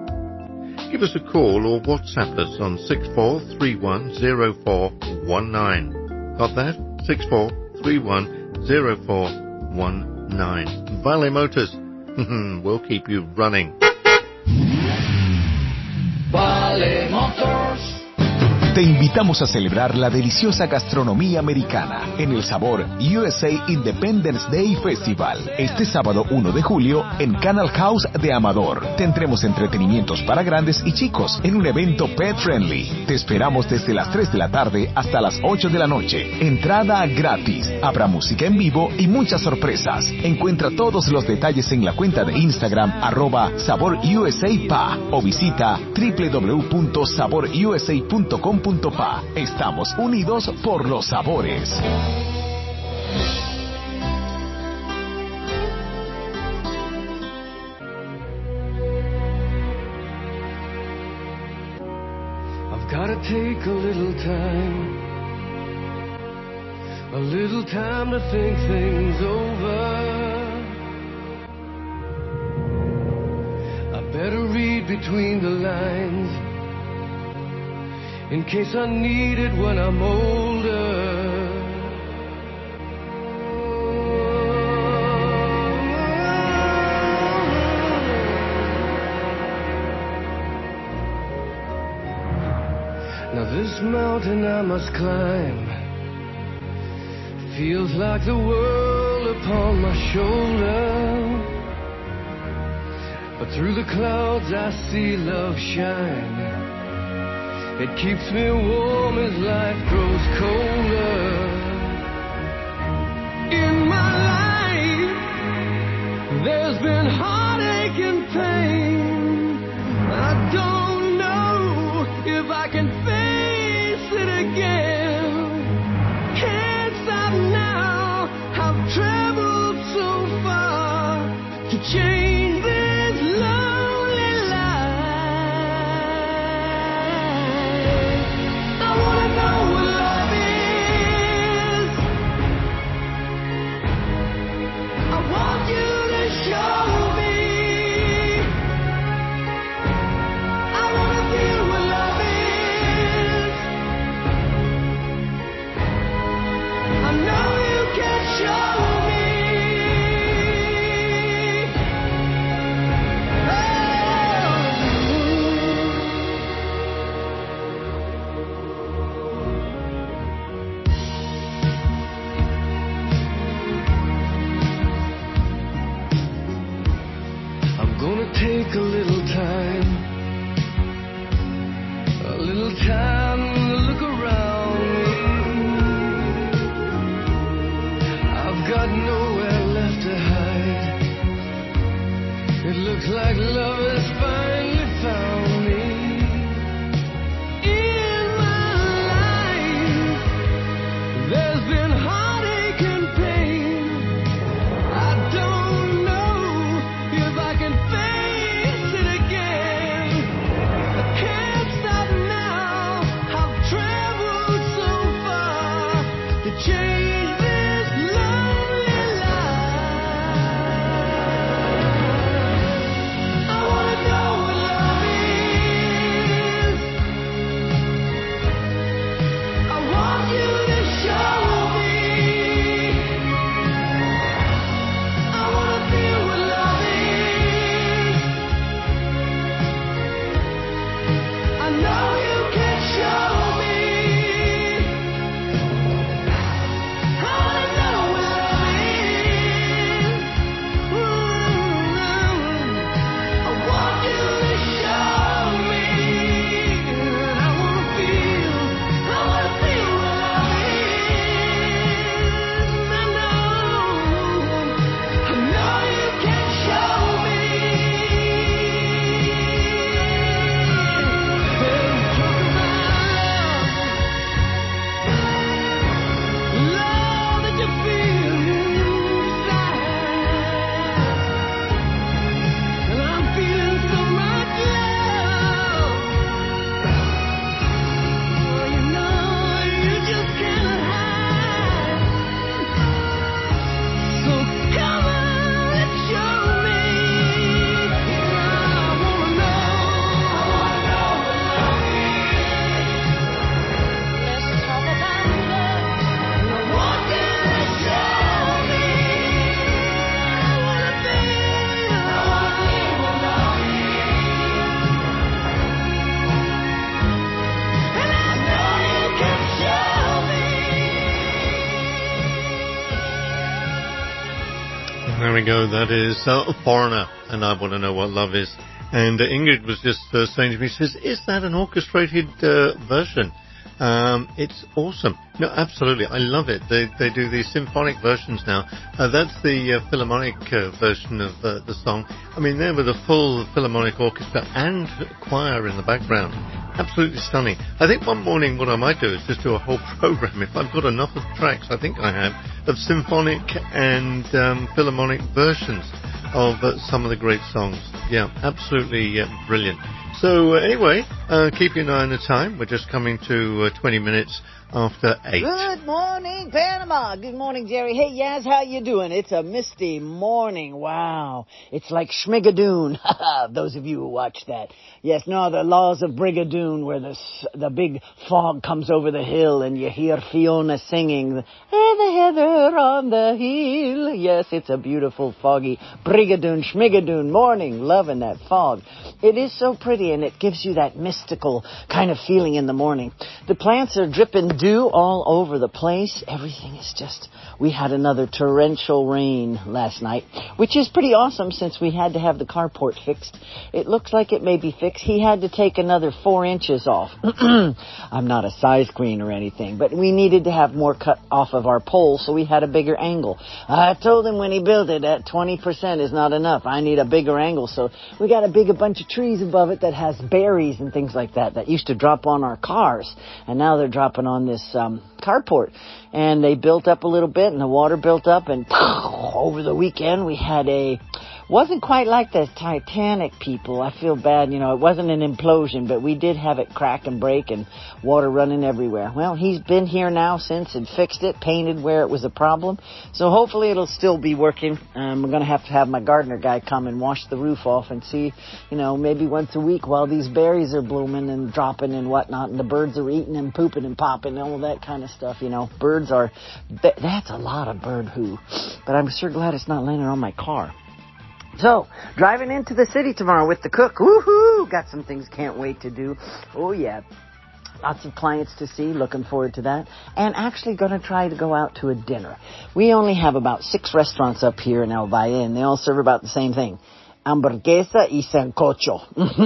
Give us a call or WhatsApp us on six four three one zero four one nine. Got that? six four three one zero four one nine. Valley Motors. We'll keep you running. Vale Motors. Te invitamos a celebrar la deliciosa gastronomía americana en el Sabor U S A Independence Day Festival. Este sábado uno de julio en Canal House de Amador. Tendremos entretenimientos para grandes y chicos en un evento pet friendly. Te esperamos desde las tres de la tarde hasta las ocho de la noche. Entrada gratis. Habrá música en vivo y muchas sorpresas. Encuentra todos los detalles en la cuenta de Instagram arroba Sabor U S A P A o visita w w w punto sabor u s a punto com punto p a. Estamos unidos por los sabores. I've gotta take a little time, a little time to think things over. I better read between the lines, in case I need it when I'm older. Now this mountain I must climb feels like the world upon my shoulder, but through the clouds I see love shine. It keeps me warm as life grows colder. In my life, there's been heartache and pain. I don't know if I can face it again. Can't stop now. I've traveled so far to change this lonely life. I wanna know what love is. I want you to show me. There we go. That is uh, Foreigner, and I Want to Know What Love Is. And uh, Ingrid was just uh, saying to me, she says, is that an orchestrated uh, version? Um, it's awesome. No, absolutely. I love it. They they do these symphonic versions now. Uh, that's the uh, Philharmonic uh, version of uh, the song. I mean, there with a full Philharmonic orchestra and choir in the background. Absolutely stunning. I think one morning what I might do is just do a whole program, if I've got enough of tracks, I think I have, of symphonic and um, Philharmonic versions of uh, some of the great songs. Yeah, absolutely uh, brilliant. So uh, anyway, uh, keep an eye on the time. We're just coming to uh, twenty minutes after eight. Good morning, Panama. Good morning, Jerry. Hey, Yaz, how you doing? It's a misty morning. Wow. It's like Schmigadoon. Those of you who watch that. Yes, no, the Laws of Brigadoon, where the the big fog comes over the hill and you hear Fiona singing, "Hey, the heather on the hill." Yes, it's a beautiful, foggy Brigadoon, Schmigadoon morning. Loving that fog. It is so pretty, and it gives you that mystical kind of feeling in the morning. The plants are dripping dew all over the place. Everything is just... We had another torrential rain last night, which is pretty awesome since we had to have the carport fixed. It looks like it may be fixed. He had to take another four inches off. I'm not a size queen or anything, but we needed to have more cut off of our pole, so we had a bigger angle. I told him when he built it that twenty percent is not enough. I need a bigger angle, so we got a big a bunch of trees above it that has berries and things like that that used to drop on our cars, and now they're dropping on this um, carport. And they built up a little bit, and the water built up, and over the weekend we had a... Wasn't quite like the Titanic, people. I feel bad, you know, it wasn't an implosion, but we did have it crack and break and water running everywhere. Well, he's been here now since and fixed it, painted where it was a problem. So hopefully it'll still be working. Um, we're going to have to have my gardener guy come and wash the roof off and see, you know, maybe once a week while these berries are blooming and dropping and whatnot, and the birds are eating and pooping and popping and all that kind of stuff, you know. Birds are... That's a lot of bird hoo. But I'm sure glad it's not landing on my car. So, driving into the city tomorrow with the cook. Woohoo! Got some things can't wait to do. Oh, yeah. Lots of clients to see. Looking forward to that. And actually going to try to go out to a dinner. We only have about six restaurants up here in El Valle, and they all serve about the same thing. Hamburguesa y sancocho.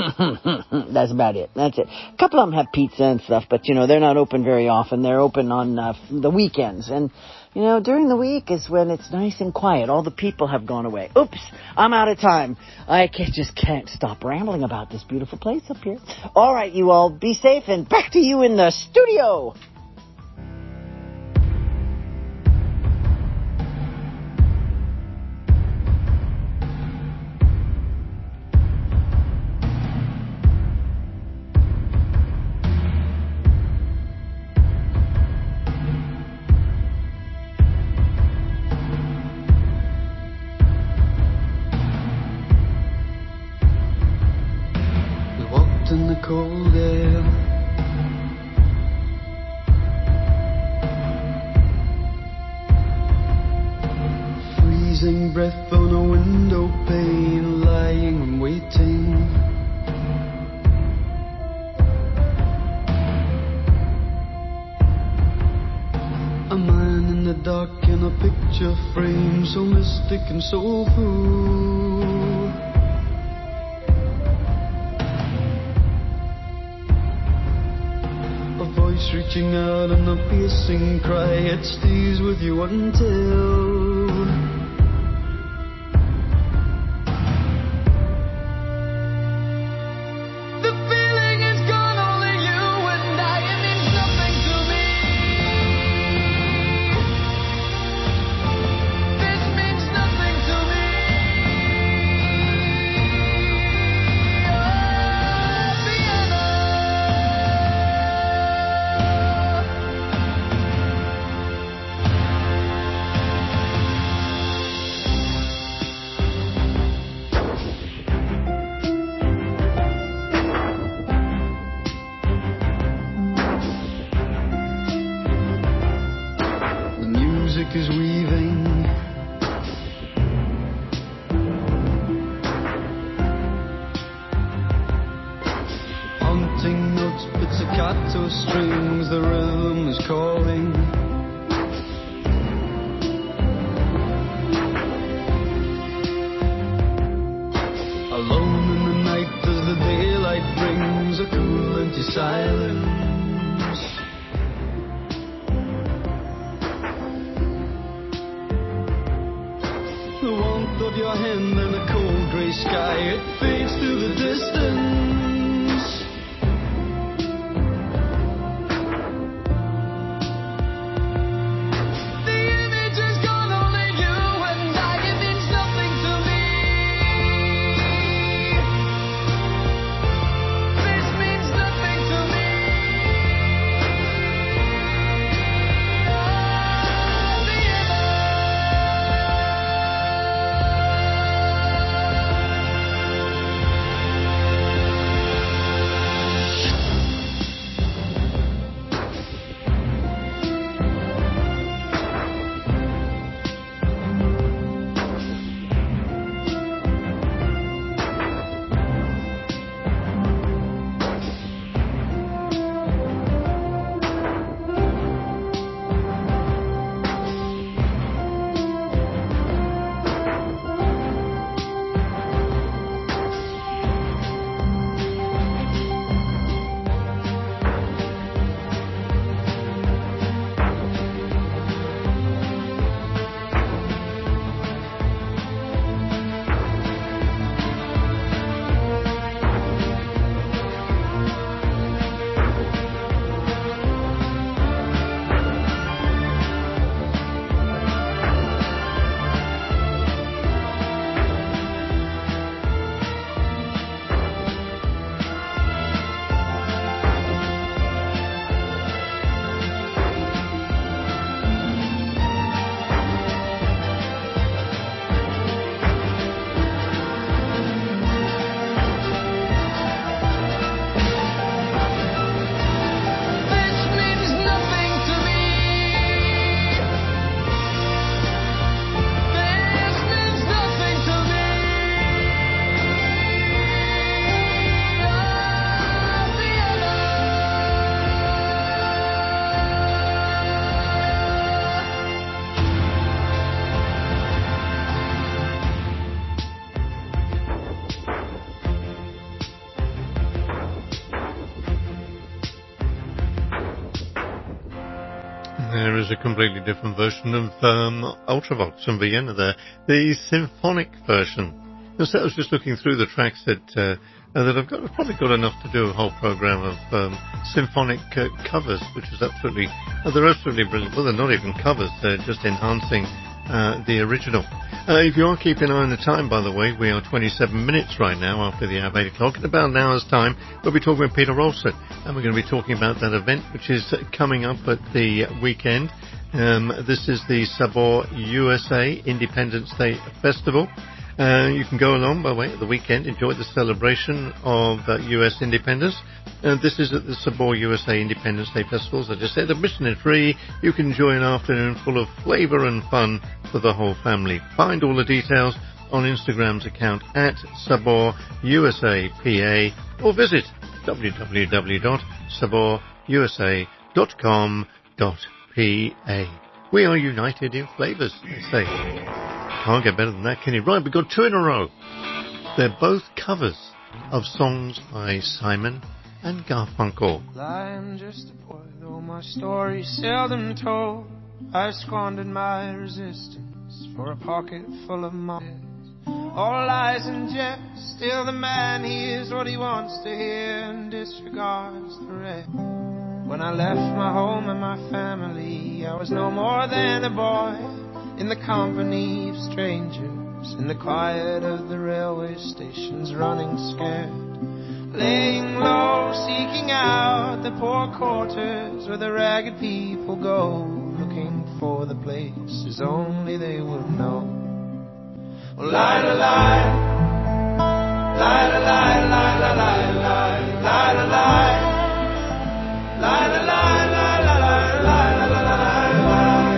That's about it. That's it. A couple of them have pizza and stuff, but, you know, they're not open very often. They're open on uh, the weekends. And, you know, during the week is when it's nice and quiet. All the people have gone away. Oops, I'm out of time. I can't, just can't stop rambling about this beautiful place up here. All right, you all, be safe, and back to you in the studio. In the cold air, freezing breath on a window pane, lying and waiting. stuck in a picture frame, so mystic and soulful. A voice reaching out in a piercing cry, it stays with you until is weaving. Haunting notes, pizzicato strings, the rhythm is calling. Alone in the night as the daylight brings a cool empty silence. Of your hand and a cold grey sky, it fades through the distance. The image is gone, only you and I, it means nothing to me. This means nothing to me. Oh, the There is a completely different version of um, Ultravox from Vienna there, the symphonic version. Because I was just looking through the tracks that uh, that I've got. I've probably got enough to do a whole program of um, symphonic uh, covers, which is absolutely, uh, they're absolutely brilliant. Well, they're not even covers; they're just enhancing uh, the original. Uh, if you are keeping an eye on the time, by the way, we are twenty-seven minutes right now after the hour of eight o'clock. In about an hour's time, we'll be talking with Peter Olsen, and we're going to be talking about that event which is coming up at the weekend. Um, this is the Sabor U S A Independence Day Festival. Uh, you can go along, by the way, at the weekend, enjoy the celebration of uh, U S independence. Uh, this is at the Sabor U S A Independence Day Festival. As I just said, admission is free. You can enjoy an afternoon full of flavour and fun for the whole family. Find all the details on Instagram's account at Sabor U S A P A or visit w w w dot sabor u s a dot com dot p a. We are united in flavours, they say. Can't get better than that, can you? Right, we've got two in a row. They're both covers of songs by Simon and Garfunkel. I'm just a boy, though my story's seldom told. I squandered my resistance for a pocket full of money. All lies and jest, still the man hears what he wants to hear and disregards the rest. When I left my home and my family, I was no more than a boy in the company of strangers, in the quiet of the railway stations, running scared, laying low, seeking out the poor quarters where the ragged people go, looking for the places only they would know. Well, lie, lie, lie, lie, lie, lie, lie, lie, lie, lie, lie, lie. La la la la la la la la la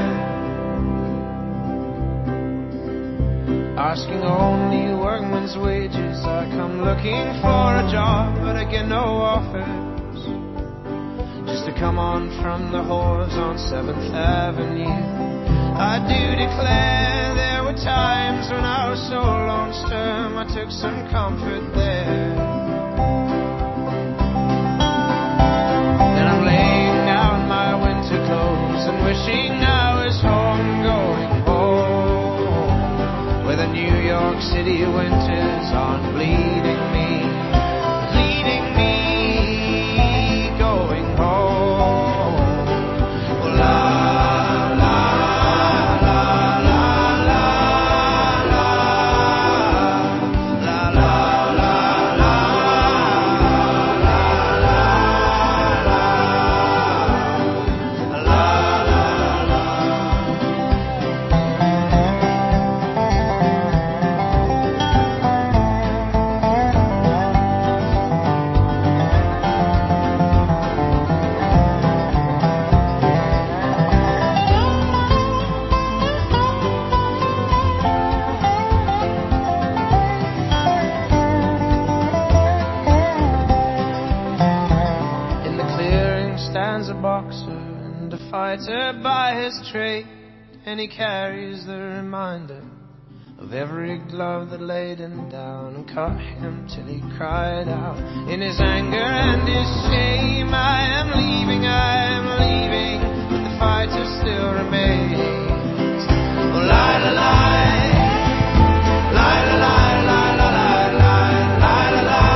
la. Asking only workman's wages, I come looking for a job, but I get no offers. Just to come on from the whores on seventh Avenue. I do declare there were times when I was so lonesome I took some comfort there. Clothes and wishing I was home, going home, where the New York City winters aren't bleeding me, bleeding me, going home. Well, la la la la la la la la la la. Fighter by his trade, and he carries the reminder of every glove that laid him down and cut him till he cried out in his anger and his shame, I am leaving, I am leaving, but the fighter still remains. Oh, lie, lie, lie, lie, lie, lie, lie, lie, lie, lie, lie, lie.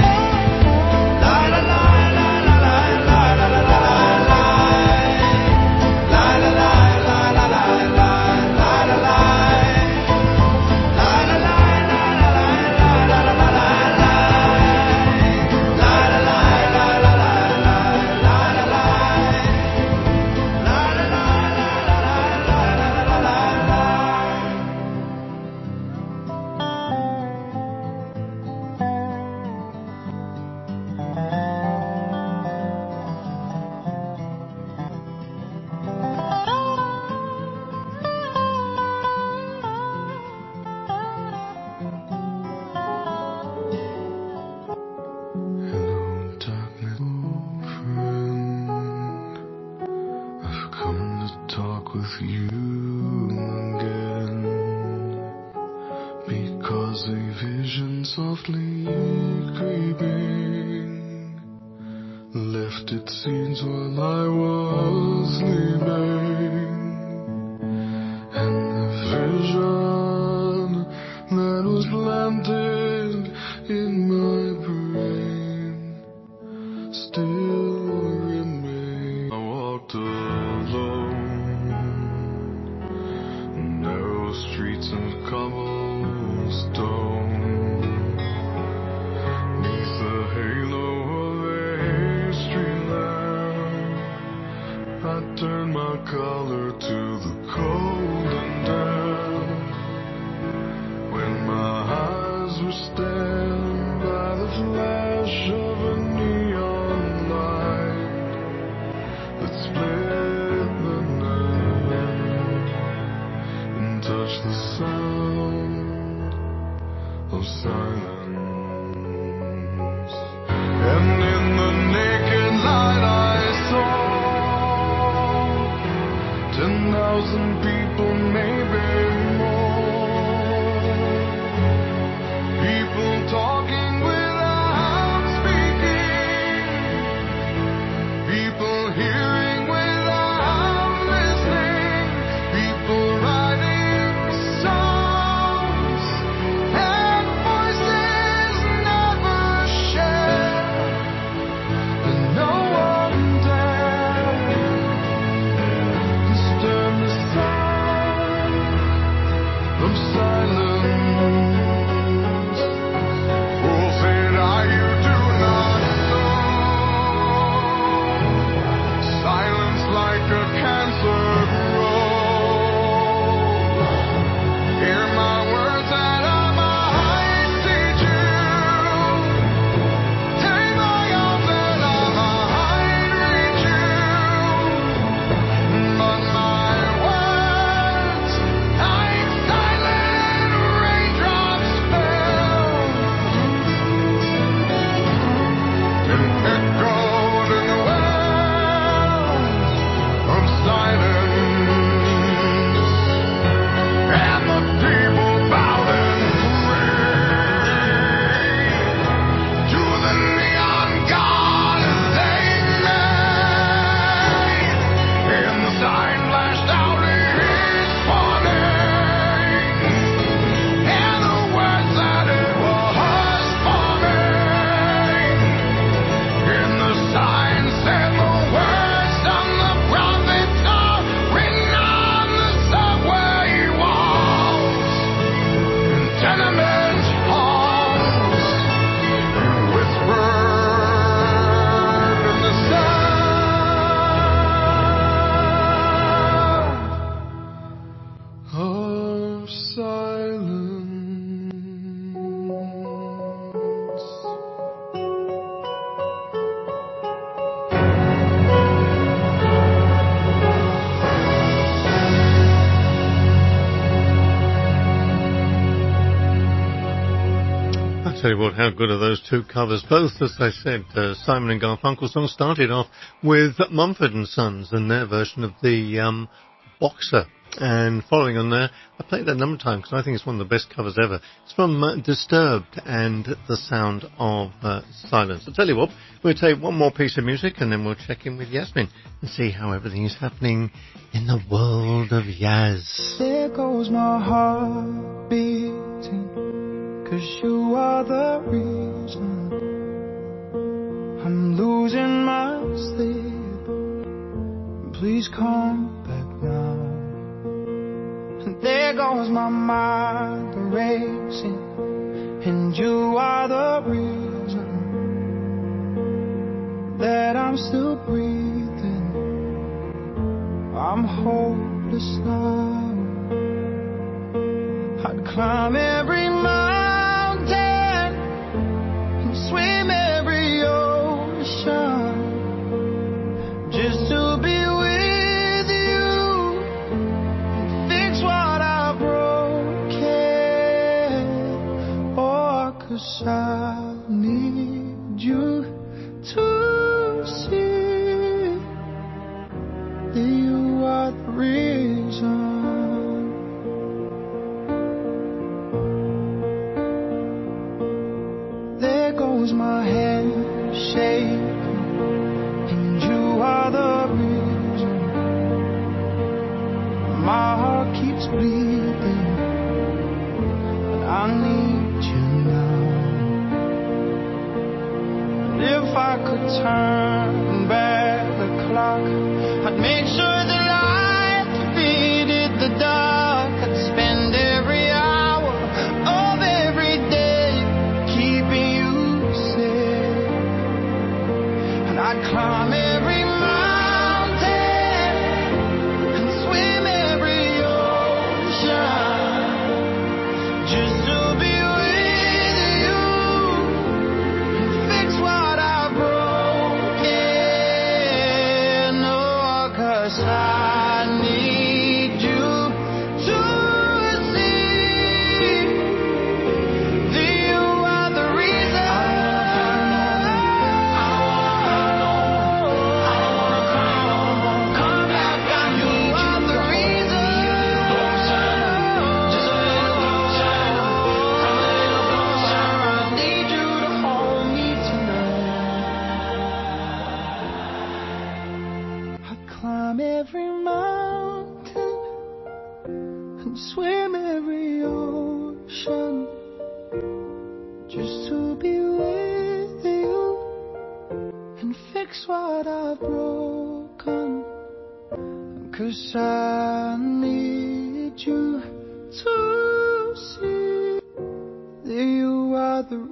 Softly creeping left its scenes while I was sleeping, and the vision that was planted in my brain still remains. I walked alone, narrow streets of cobblestone. Turn my collar to the cold and damp when my eyes were stabbed by the flash of a neon light that split the night and touched the sound of silence. And in the naked light I saw ten thousand people, maybe more. People talking without speaking. People hearing without listening. People writing songs and voices never shared. And no one dared disturb the sound of silence. Fool said I, you do not know. Silence like a cancer grows. Hear my words that I might teach you. Take my arms that I might reach you. But my words, like silent raindrops, fell and echoed in the wells of silence. And the people bowed and prayed to the neon god they made. And the sign flashed out its warning, and the words that it was forming. And the sign said the words of the prophets are written on the subway walls and tenement halls, and whispered in the sound of silence. I tell you what, how good are those two covers? Both, as I said, uh, Simon and Garfunkel song started off with Mumford and Sons and their version of the um, Boxer. And following on there, I played that a number of times because I think it's one of the best covers ever. It's from uh, Disturbed and The Sound of uh, Silence. I'll tell you what, we'll take one more piece of music and then we'll check in with Yasmin and see how everything is happening in the world of Yaz. There goes my heart beating, 'cause you are the reason I'm losing my sleep. Please come back now. And there goes my mind racing, and you are the reason that I'm still breathing. I'm hopeless now. I'd climb every mountain and swim every ocean just to be with you and fix what I broken. Oh, 'cause I need you to see that you are the reason. My hand shaking, and you are the reason my heart keeps bleeding, but I need you now. And if I could turn back the clock, I'd make sure the light defeated the dark. I'd spend every hour of every day keeping you. I'd climb every mountain and swim every ocean just to be with you and fix what I've broken. Oh, 'cause I need you to see that you are the reason. I climb every mountain and swim every ocean just to be with you and fix what I've broken. 'Cause I need you to see that you are the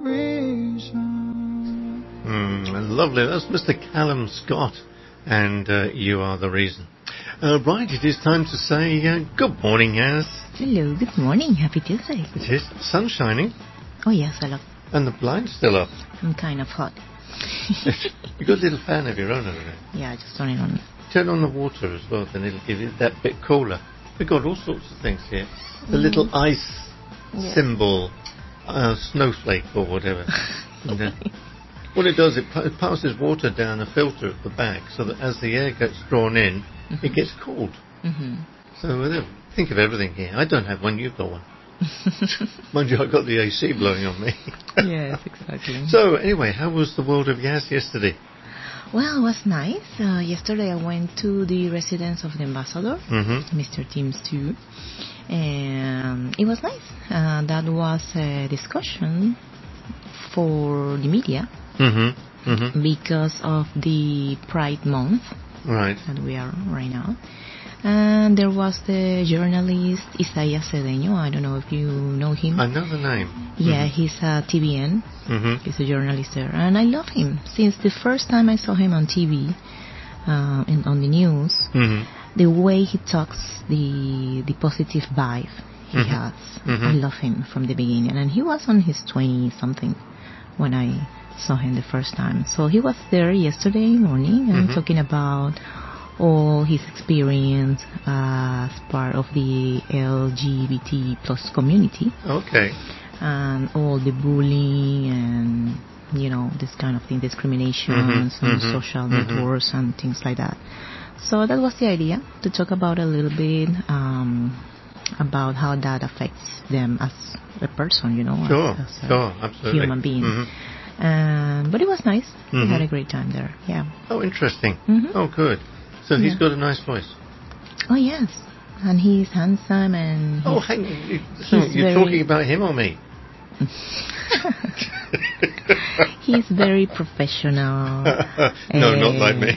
reason. Mm, lovely. That's Mister Callum Scott, and uh, You Are the Reason. Uh, right, it is time to say uh, good morning, Yaz. Hello, good morning. Happy Tuesday. It is. Sun shining. Oh, yes, I love. And the blinds still up. I'm kind of hot. You've got a little fan of your own over there. Yeah, just turn it on. Turn on the water as well, then it'll give it that bit cooler. We've got all sorts of things here. The Mm. little ice Yeah. symbol, uh, snowflake or whatever. And, uh, what it does, it, pa- it passes water down a filter at the back, so that as the air gets drawn in, Mm-hmm. it gets cooled. Mm-hmm. So uh, think of everything here. I don't have one, you've got one. Mind you, I got the A C blowing on me. Yes, exactly. So anyway, how was the world of Yaz yesterday? Well, it was nice. Uh, yesterday I went to the residence of the ambassador, Mm-hmm. Mister Teams too, and it was nice. Uh, that was a discussion for the media Mm-hmm. Mm-hmm. because of the Pride Month Right. that we are right now. And there was the journalist Isaías Cedeño. I don't know if you know him. I know the name. Yeah, he's a T V N. Mm-hmm. He's a journalist there, and I love him. Since the first time I saw him on T V, uh, and on the news, Mm-hmm. the way he talks, the the positive vibe he Mhm. has, Mhm. I love him from the beginning. And he was on his twenty something when I saw him the first time. So he was there yesterday morning and Mhm. talking about all his experience as part of the L G B T plus community, Okay. and all the bullying and, you know, this kind of thing, discriminations Mhm, on mhm, social mhm. networks and things like that. So that was the idea, to talk about a little bit um, about how that affects them as a person, you know, Sure, as, as a sure, absolutely. human being. Mhm. Um, but it was nice. We Mhm. had a great time there. Yeah. Oh, interesting. Mhm. Oh, good. So he's Yeah. got a nice voice. Oh yes, and he's handsome and. Oh, he's- hang on. You, so he's you're very- talking about him or me? He's very professional. No, not like Uh, me.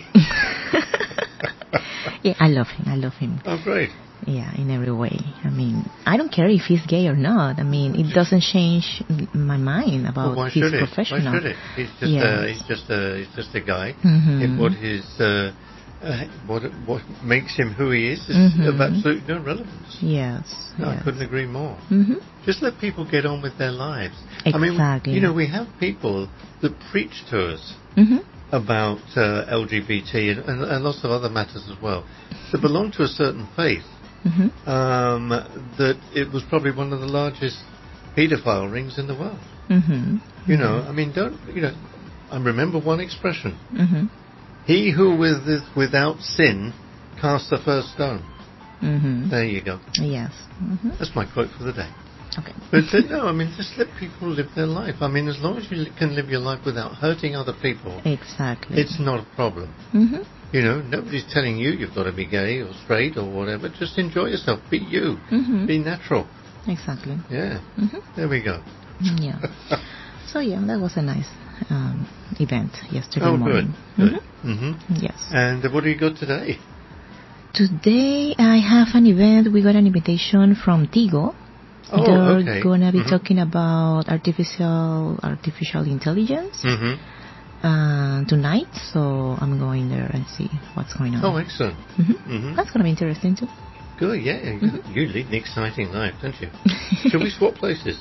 Yeah, I love him. I love him. Oh, great. Yeah, in every way. I mean, I don't care if he's gay or not. I mean, it doesn't change m- my mind about Well, why his should it? professional. Why should it? He's just Yes. uh, he's just a he's just a guy. Mhm. And what his uh, uh, what what makes him who he is is Mhm. of absolute no relevance. Yes. No, I yes. couldn't agree more. Mhm. Just let people get on with their lives. I mean, Exactly. you know, we have people that preach to us Mhm. about uh, L G B T and, and, and lots of other matters as well, that belong to a certain faith. Mhm. Um, that it was probably one of the largest paedophile rings in the world. Mhm. You know, I mean, don't you know? I remember one expression: Mhm. "He who with without sin cast the first stone." Mhm. There you go. Yes. Mhm. That's my quote for the day. Okay. But uh, no, I mean, just let people live their life. I mean, as long as you li- can live your life without hurting other people, Exactly. it's not a problem. Mhm. You know, nobody's telling you you've got to be gay or straight or whatever. Just enjoy yourself. Be you. Mhm. Be natural. Exactly. Yeah. Mhm. There we go. Yeah. So yeah, that was a nice um, event yesterday Oh, morning. good. Mhm. Good. hmm Yes. And uh, what do you got today? Today I have an event. We got an invitation from Tigo. Oh, They're okay. gonna be Mhm. talking about artificial artificial intelligence hmm uh, tonight. So I'm going there and see what's going on. Oh, excellent. Mhm. hmm That's gonna be interesting too. Good, yeah. You, Mm-hmm. you lead an exciting life, don't you? Shall we swap places?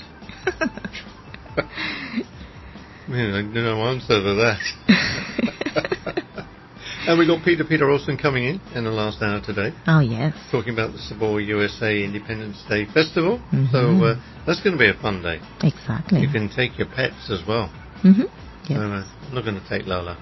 Yeah, no answer to that. And we got Peter Peter Olsen coming in in the last hour today, Oh yes. talking about the Sabor U S A Independence Day Festival. Mhm. So uh, that's going to be a fun day. Exactly. You can take your pets as well. Mhm. Yes. So, uh, I'm not going to take Lola.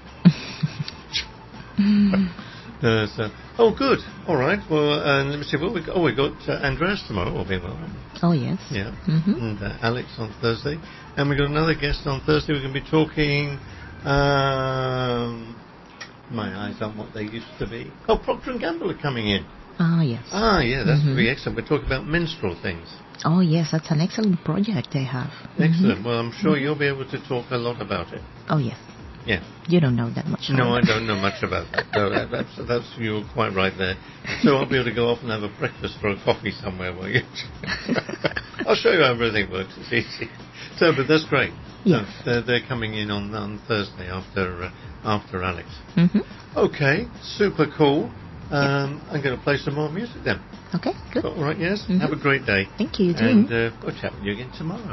Uh, so, oh, good. All right. Well, uh, let me see. What we got? Oh, we got uh, Andreas tomorrow. Will be well. Oh yes. Yeah. Mhm. And uh, Alex on Thursday, and we got another guest on Thursday. We're going to be talking. Um, My eyes aren't what they used to be. Oh, Procter and Gamble are coming in. Ah, yes. Ah, yeah, that's Mhm. really excellent. We're talking about menstrual things. Oh, yes, that's an excellent project they have. Excellent. Mhm. Well, I'm sure you'll be able to talk a lot about it. Oh, yes. Yeah. You don't know that much. No, I don't know much about that. No, that, that's, that's, you're quite right there. So I'll be able to go off and have a breakfast or a coffee somewhere, will you? I'll show you how everything works. It's easy. So, but that's great. Yes. So they're, they're coming in on, on Thursday after uh, after Alex. Mhm. Okay, super cool. Um, I'm going to play some more music then. Okay, good. All right, yes. Mhm. Have a great day. Thank you, you too. And uh, we'll chat with you again tomorrow.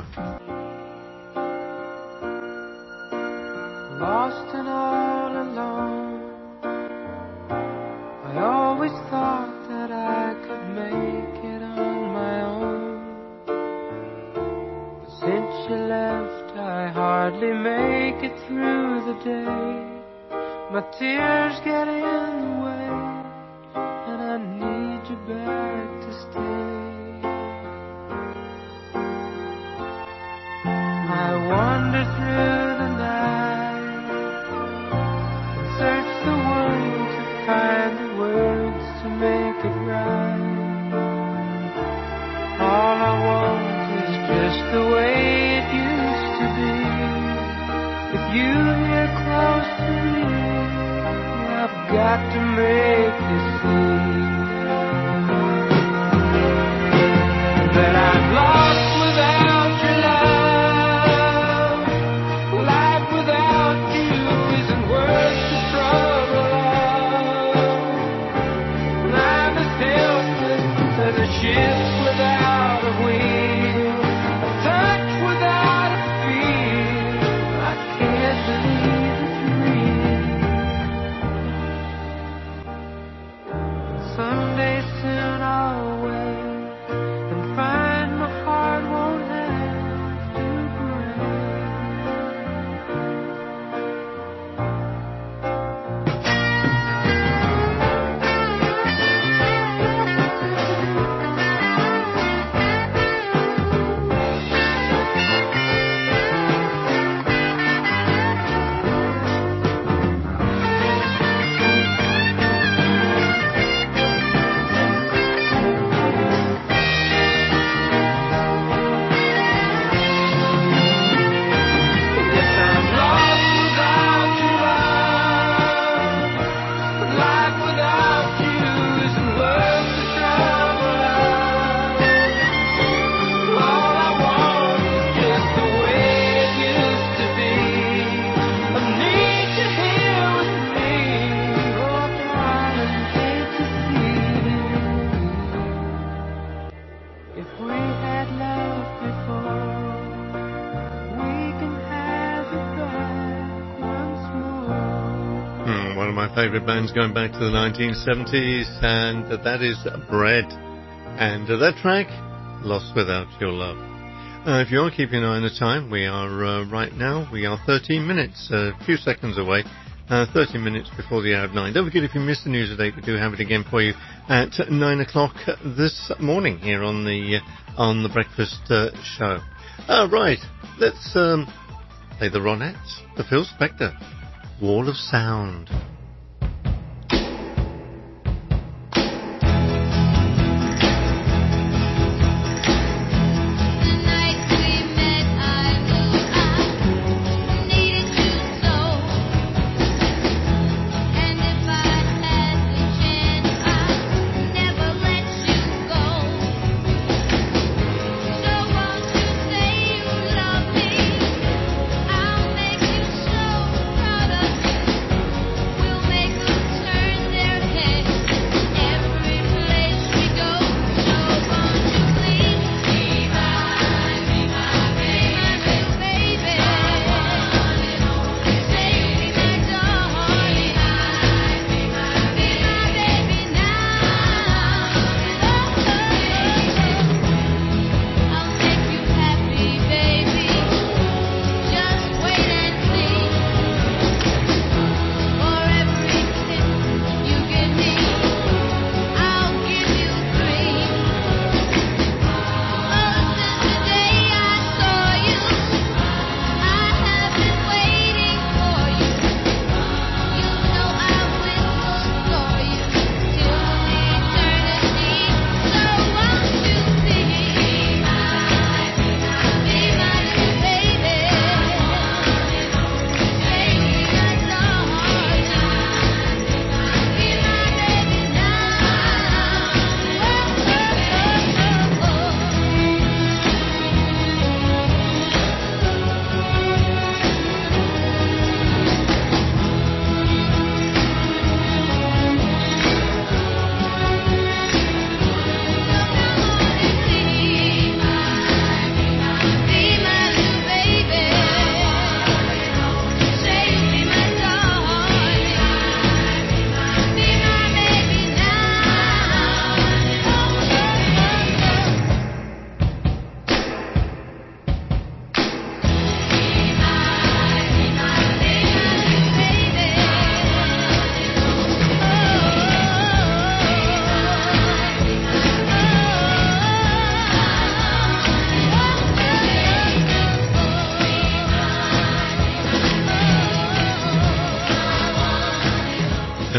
Lost and all alone, I always thought that I could make it on my own. But since you left, I hardly make it through the day. My tears get in the way, and I need you back to stay. I wander through the night, search the world to find the words to make it right. All I want is just the way it used to be. With you here close to me, I've got to make you see that I'm lost without your love. Life without you isn't worth the trouble of. I'm as helpless as a ship without a wheel, a touch without a feel. I can't believe it's real. Someday soon I'll wake and find my heart won't have to break. Yes, I'm lost without your love. Life without you isn't worth the trouble of. All I want is just the way it used to be. I need you here with me. Oh, darling, can't you see? If we had loved before, we can have it back once more. Hmm, one of my favourite bands going back to the nineteen seventies, and uh, that is Bread. And uh, that track, Lost Without Your Love. Uh, if you are keeping an eye on the time, we are uh, right now, we are thirteen minutes, uh, a few seconds away, uh, thirteen minutes before the hour of nine. Don't forget, if you missed the news today, we do have it again for you at nine o'clock this morning here on the, uh, on the Breakfast uh, Show. Uh, right, let's um, play the Ronettes, the Phil Spector, Wall of Sound. I'll make you so proud of me.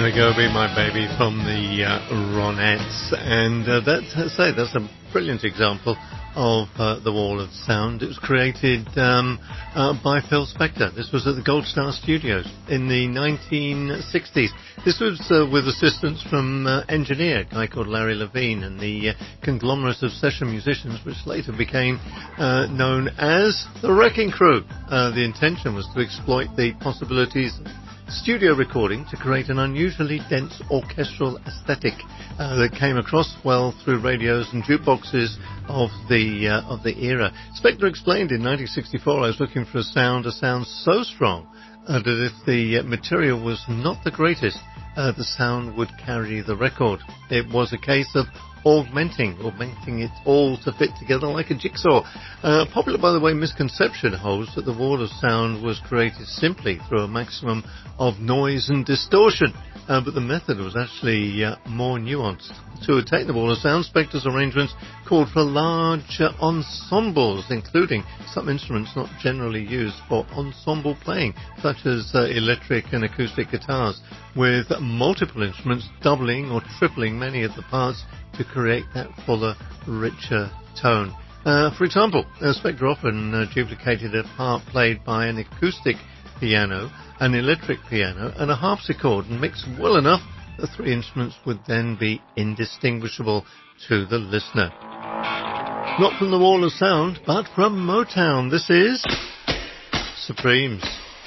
we go, Be My Baby from the uh, Ronettes. And uh, that's, I say, that's a brilliant example of uh, the Wall of Sound. It was created um, uh, by Phil Spector. This was at the Gold Star Studios in the nineteen sixties. This was uh, with assistance from uh, engineer, a guy called Larry Levine, and the uh, conglomerate of session musicians, which later became uh, known as the Wrecking Crew. Uh, the intention was to exploit the possibilities of studio recording to create an unusually dense orchestral aesthetic uh, that came across well through radios and jukeboxes of the uh, of the era. Spector explained in nineteen sixty-four, I was looking for a sound, a sound so strong uh, that if the uh, material was not the greatest, uh, the sound would carry the record. It was a case of augmenting, augmenting it all to fit together like a jigsaw. Uh, popular, by the way, misconception holds that the Wall of Sound was created simply through a maximum of noise and distortion, uh, but the method was actually uh, more nuanced. To attain the Wall of Sound, Spector's arrangements called for large uh, ensembles, including some instruments not generally used for ensemble playing, such as uh, electric and acoustic guitars, with multiple instruments doubling or tripling many of the parts to create that fuller, richer tone. Uh, for example, uh, Spector often uh, duplicated a part played by an acoustic piano, an electric piano, and a harpsichord, and mixed well enough the three instruments would then be indistinguishable to the listener. Not from the Wall of Sound, but from Motown. This is Supremes.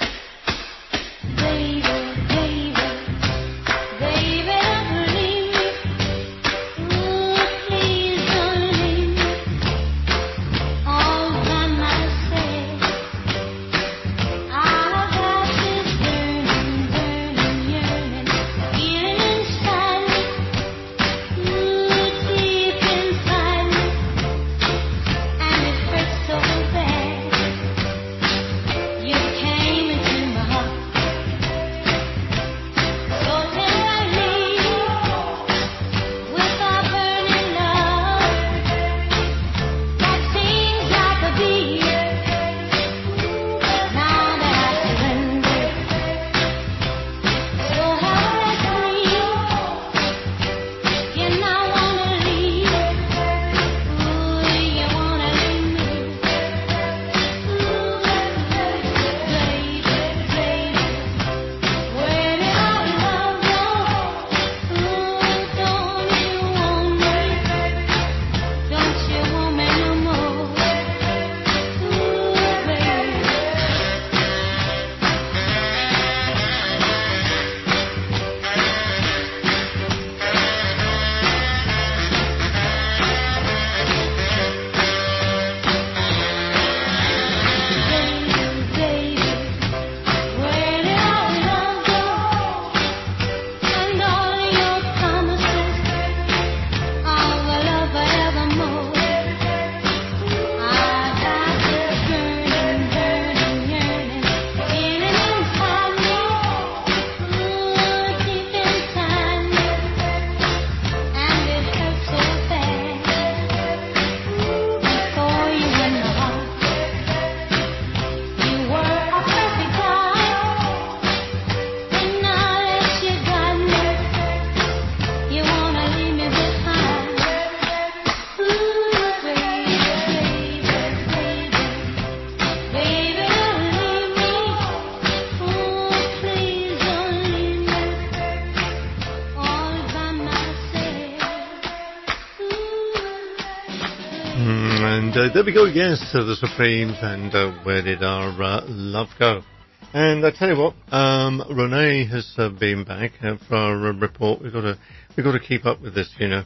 Uh, there we go, yes, uh, the Supremes, and uh, Where Did Our uh, Love Go? And I tell you what, um, Renee has uh, been back uh, for our uh, report. We've got to, we've got to keep up with this, you know.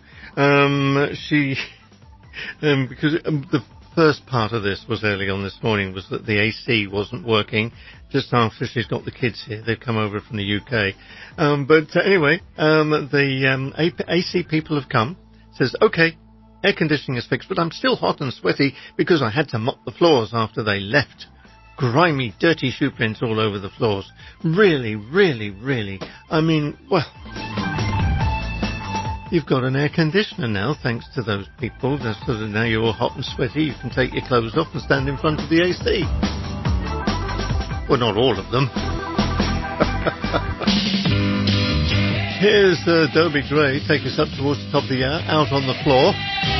Um, she, um, because um, the first part of this was early on this morning, was that the A C wasn't working just after she's got the kids here. They've come over from the U K. Um, but uh, anyway, um, the um, A C people have come. Says, okay, air conditioning is fixed, but I'm still hot and sweaty because I had to mop the floors after they left. Grimy, dirty shoe prints all over the floors. Really, really, really. I mean, well, you've got an air conditioner now, thanks to those people. Just so that now you're all hot and sweaty, you can take your clothes off and stand in front of the A C. Well, not all of them. Here's uh, Dobie Gray, take us up towards the top of the hour, Out on the Floor.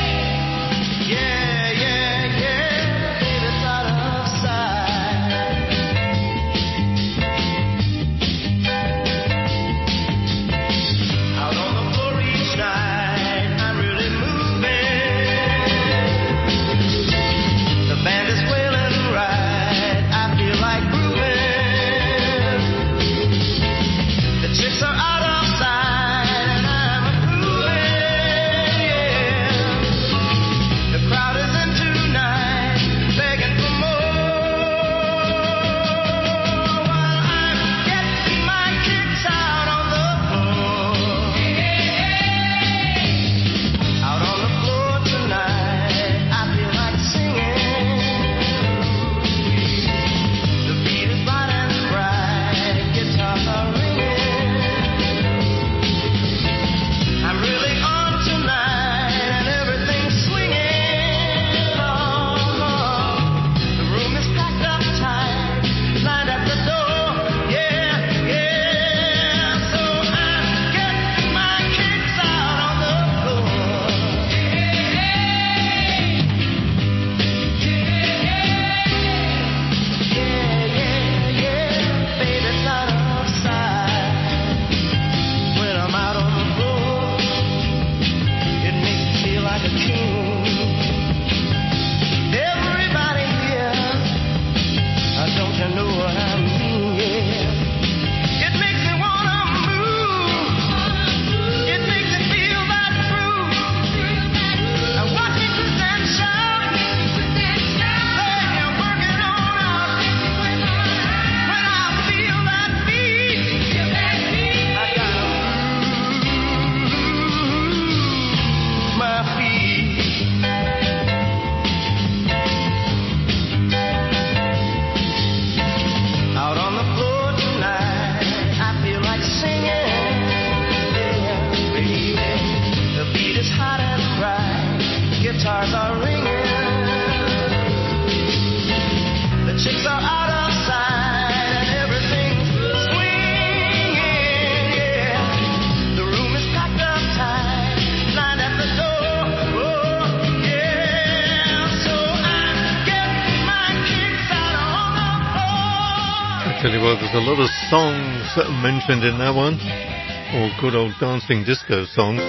Tell you what, there's a lot of songs mentioned in that one. All good old dancing disco songs.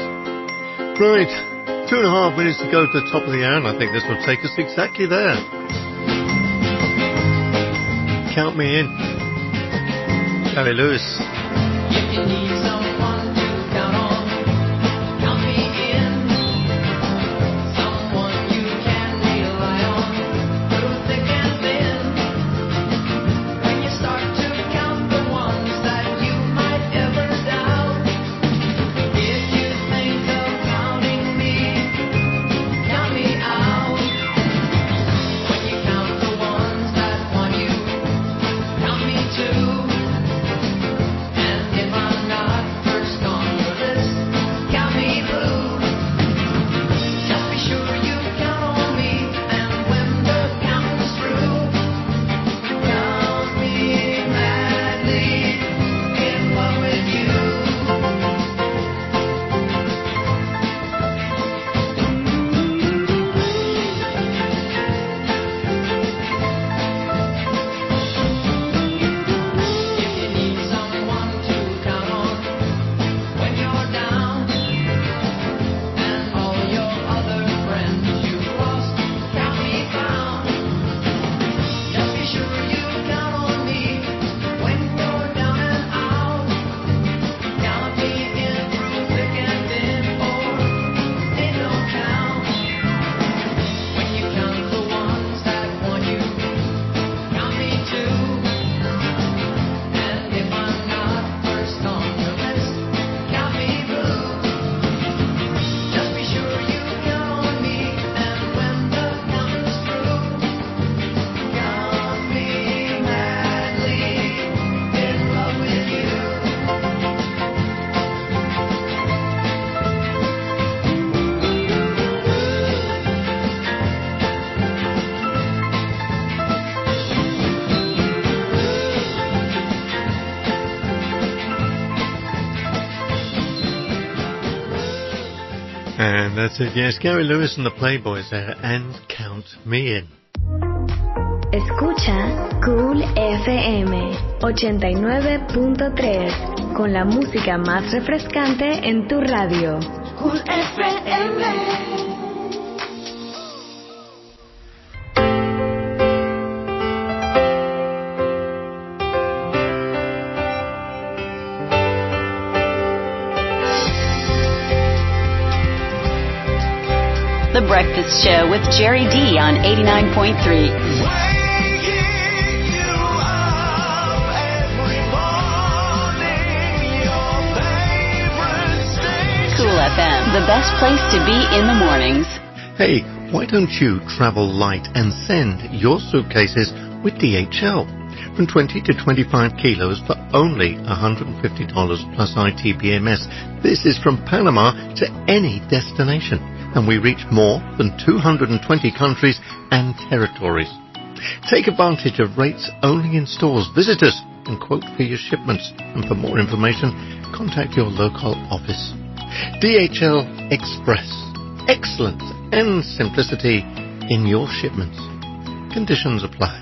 Right, two and a half minutes to go to the top of the hour, and I think this will take us exactly there. Count me in. Gary Lewis. If you need someone to count on, count me in. Someone you can rely on through thick and thin. When you start to count the ones that you might ever doubt, if you think of counting me, count me out. When you count the ones that want you, count me too. And if I'm not And that's it, yes, Gary Lewis and the Playboys there, and Count Me In. Escucha Cool F M ochenta y nueve punto tres con la música más refrescante en tu radio. Cool F M. The Breakfast Show with Jerry D on eighty-nine point three. Cool F M, the best place to be in the mornings. Hey, why don't you travel light and send your suitcases with D H L? From twenty to twenty-five kilos for only one hundred fifty dollars plus I T B M S. This is from Panama to any destination, and we reach more than two hundred twenty countries and territories. Take advantage of rates only in stores. Visit us and quote for your shipments. And for more information, contact your local office. D H L Express. Excellence and simplicity in your shipments. Conditions apply.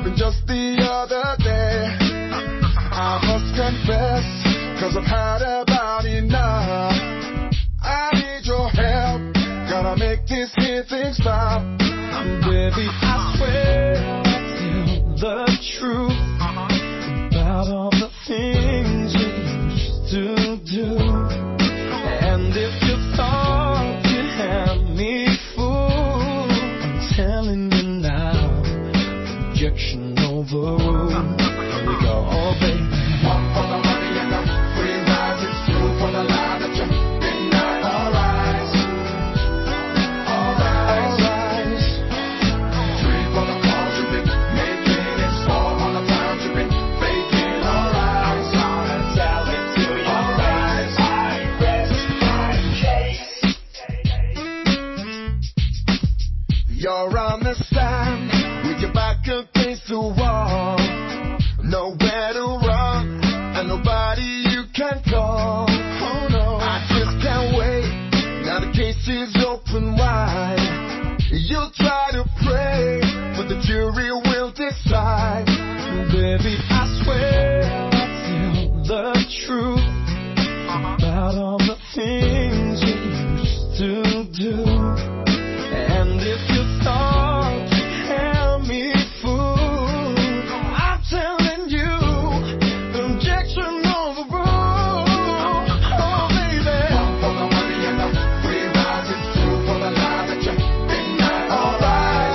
happened just the other day. I must confess, cause I've had about enough. I need your help, gotta make this here thing stop. Baby, I swear I'll tell the truth about all the things we used to do. And if you thought you'd have me fooled, I'm telling you now, objection overruled. Here we go, oh baby. One for the money and the free rides, it's two for the lie that you deny. All rise, all rise, all rise. Three for the calls you've been making, it's four for the times you've been faking. All rise, I'm gonna tell it to you. All rise, I rest my case. You're on the stand with your back against the wall, nowhere to run and nobody you can call. Oh no, I just can't wait. Now the case is open wide. You'll try to pray, but the jury will decide. Baby, I swear I'll tell the truth about all the things you used to do. And if you thought you had me fooled, I'm telling you, objection overruled. Oh baby, one for the money and the free rides, it's two for the lie that you deny. All rise,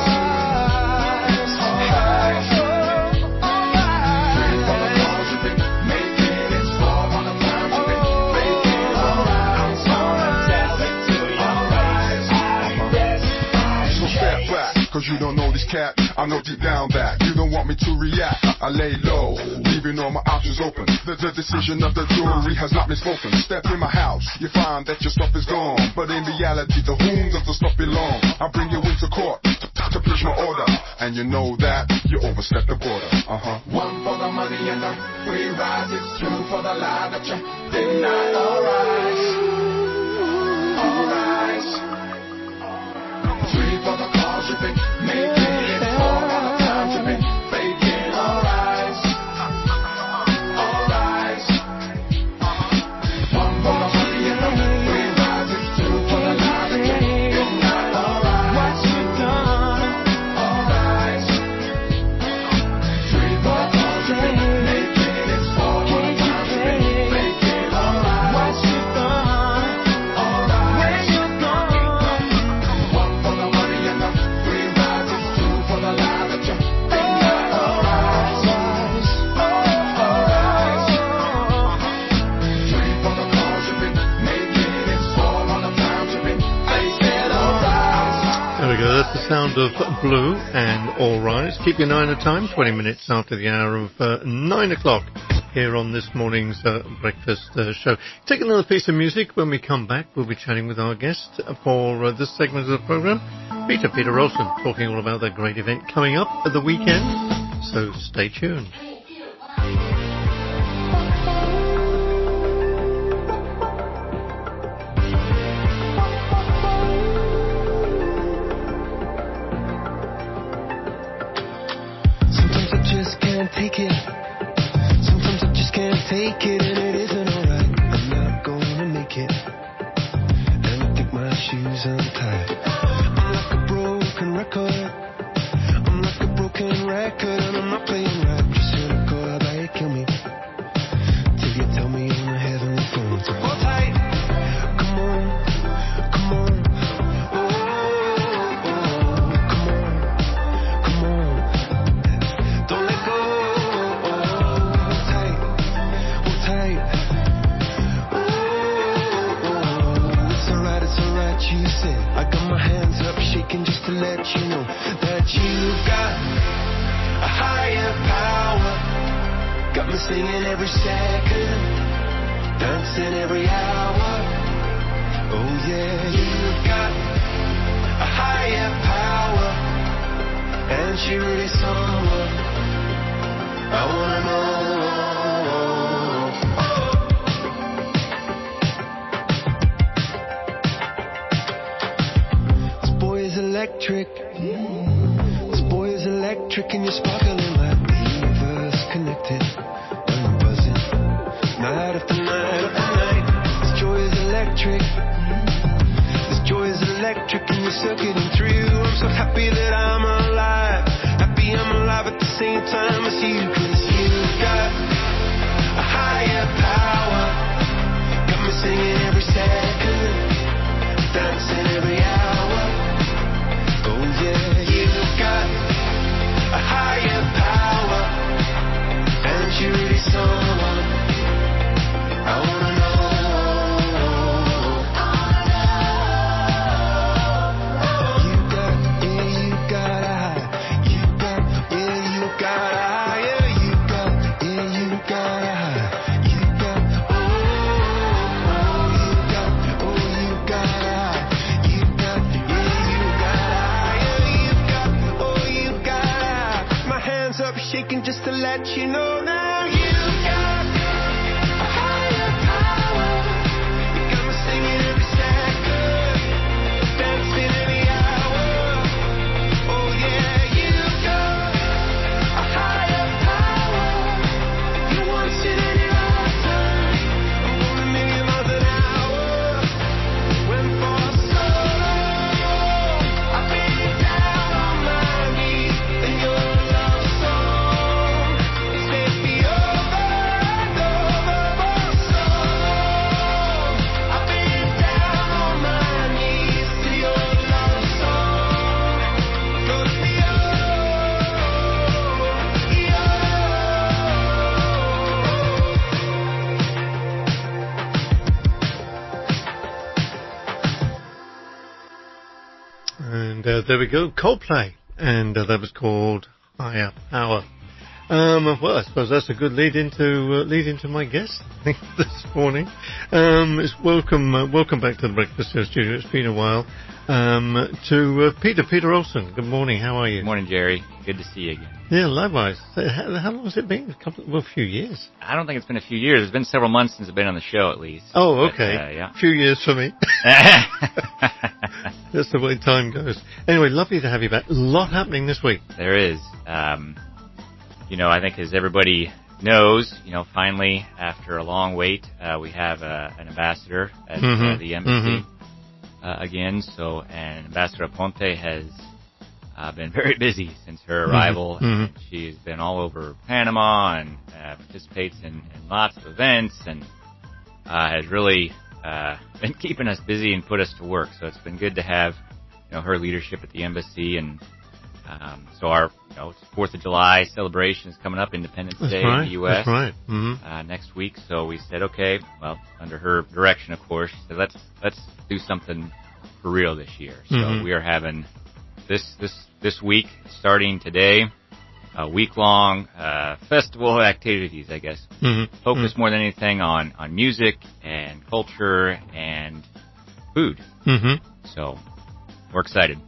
all rise, all rise. Three for the calls you've been making, it's four for the times you've been faking. All rise, I'm gonna tell it to you. All rise, I rest my So step back, cause you don't know this cat. I know deep down that you don't want me to react. I lay low, leaving all my options open. The, the decision of the jury has not been spoken. Step in my house, you find that your stuff is gone. But in reality, to whom does the stuff belong? I bring you into court to push my order, and you know that you overstepped the border. Uh-huh. One for the money and the free rides, it's two for the lie that you deny. All rise, all rise. Three for the calls you've been making, it's four for the times you've been faking. All rise, all rise. One for the money and the free rides, it's two for the lie that you deny. All rise, what you done? All rise. Three for the calls you've been making, it's four for the times you've been faking. All rise, what you done? All rise, where you gone? One for the money and the free rides, it's two for the lie that you deny. All rise, all rise. Three for the calls you've been making, it's four for the times you've been faking. All rise. There we go, that's the sound of Blue and All Rise. Keep your nine at time, twenty minutes after the hour of uh, nine o'clock here on this morning's uh, breakfast uh, show. Take another piece of music. When we come back, we'll be chatting with our guest for uh, this segment of the program, Peter, Peter Olsen, talking all about that great event coming up at the weekend. So stay tuned. Sometimes I just can't take it. Sometimes I just can't take it, and it isn't alright. I'm not gonna make it. And I think my shoes untied. I'm like a broken record. I'm like a broken record, and I'm not playing right. Just cynical, I bet you kill me. Till you tell me on the heavenly phone. So hold tight. Come on, come on. Oh, oh, come on, come on. Don't let go. Hold tight, hold tight. Oh, oh, it's alright, it's alright, you said. I got my hands up shaking just to let you know that you got a higher power. Got me singing every second, dancing every hour. Oh yeah, you got a higher power, and she really someone I wanna know. This boy is electric. This boy is electric, and you're sparkling like we're circuiting through. I'm so happy that I'm alive. Happy I'm alive at the same time as you. Cause you've got a higher power. Got me singing every second, dancing every hour. Oh yeah, you've got a higher power. And you're really someone I wanna know. Shaking just to let you know now you've got a higher power. You got me singing every second, dancing every hour. Oh yeah, you've got a higher power. You want it in your lifetime. I'm going a million miles an hour. When for so long I've been down on my knees in your love song. And uh, there we go, Coldplay, and uh, that was called Higher Power. Um, well, I suppose that's a good lead into uh, lead into my guest this morning. Um, it's welcome, uh, welcome back to the Breakfast Show studio. It's been a while. Um, to uh, Peter, Peter Olson. Good morning. How are you? Good morning, Jerry. Good to see you again. Yeah, likewise. How, how long has it been? A couple, well, a few years. I don't think it's been a few years. It's been several months since I've been on the show, at least. Oh, okay. But, uh, yeah. A few years for me. That's the way time goes. Anyway, lovely to have you back. A lot happening this week. There is. Um, you know, I think as everybody knows, you know, finally, after a long wait, uh, we have uh, an ambassador at mm-hmm. uh, the embassy mm-hmm. uh, again. So, and Ambassador Aponte has uh, been very busy since her arrival. Mm-hmm. She's been all over Panama and uh, participates in, in lots of events and uh, has really uh, been keeping us busy and put us to work. So it's been good to have, you know, her leadership at the embassy. And um, so our, you know, Fourth of July celebration is coming up, Independence That's Day right. in the U S That's right. Mm-hmm. uh, next week. So we said, okay, well, under her direction, of course, she said, let's let's do something for real this year. So Mm-hmm. we are having this this this week, starting today, a week-long uh, festival of activities, I guess. Mm-hmm. Focused mm-hmm. more than anything on, on music and culture and food. Mm-hmm. So we're excited.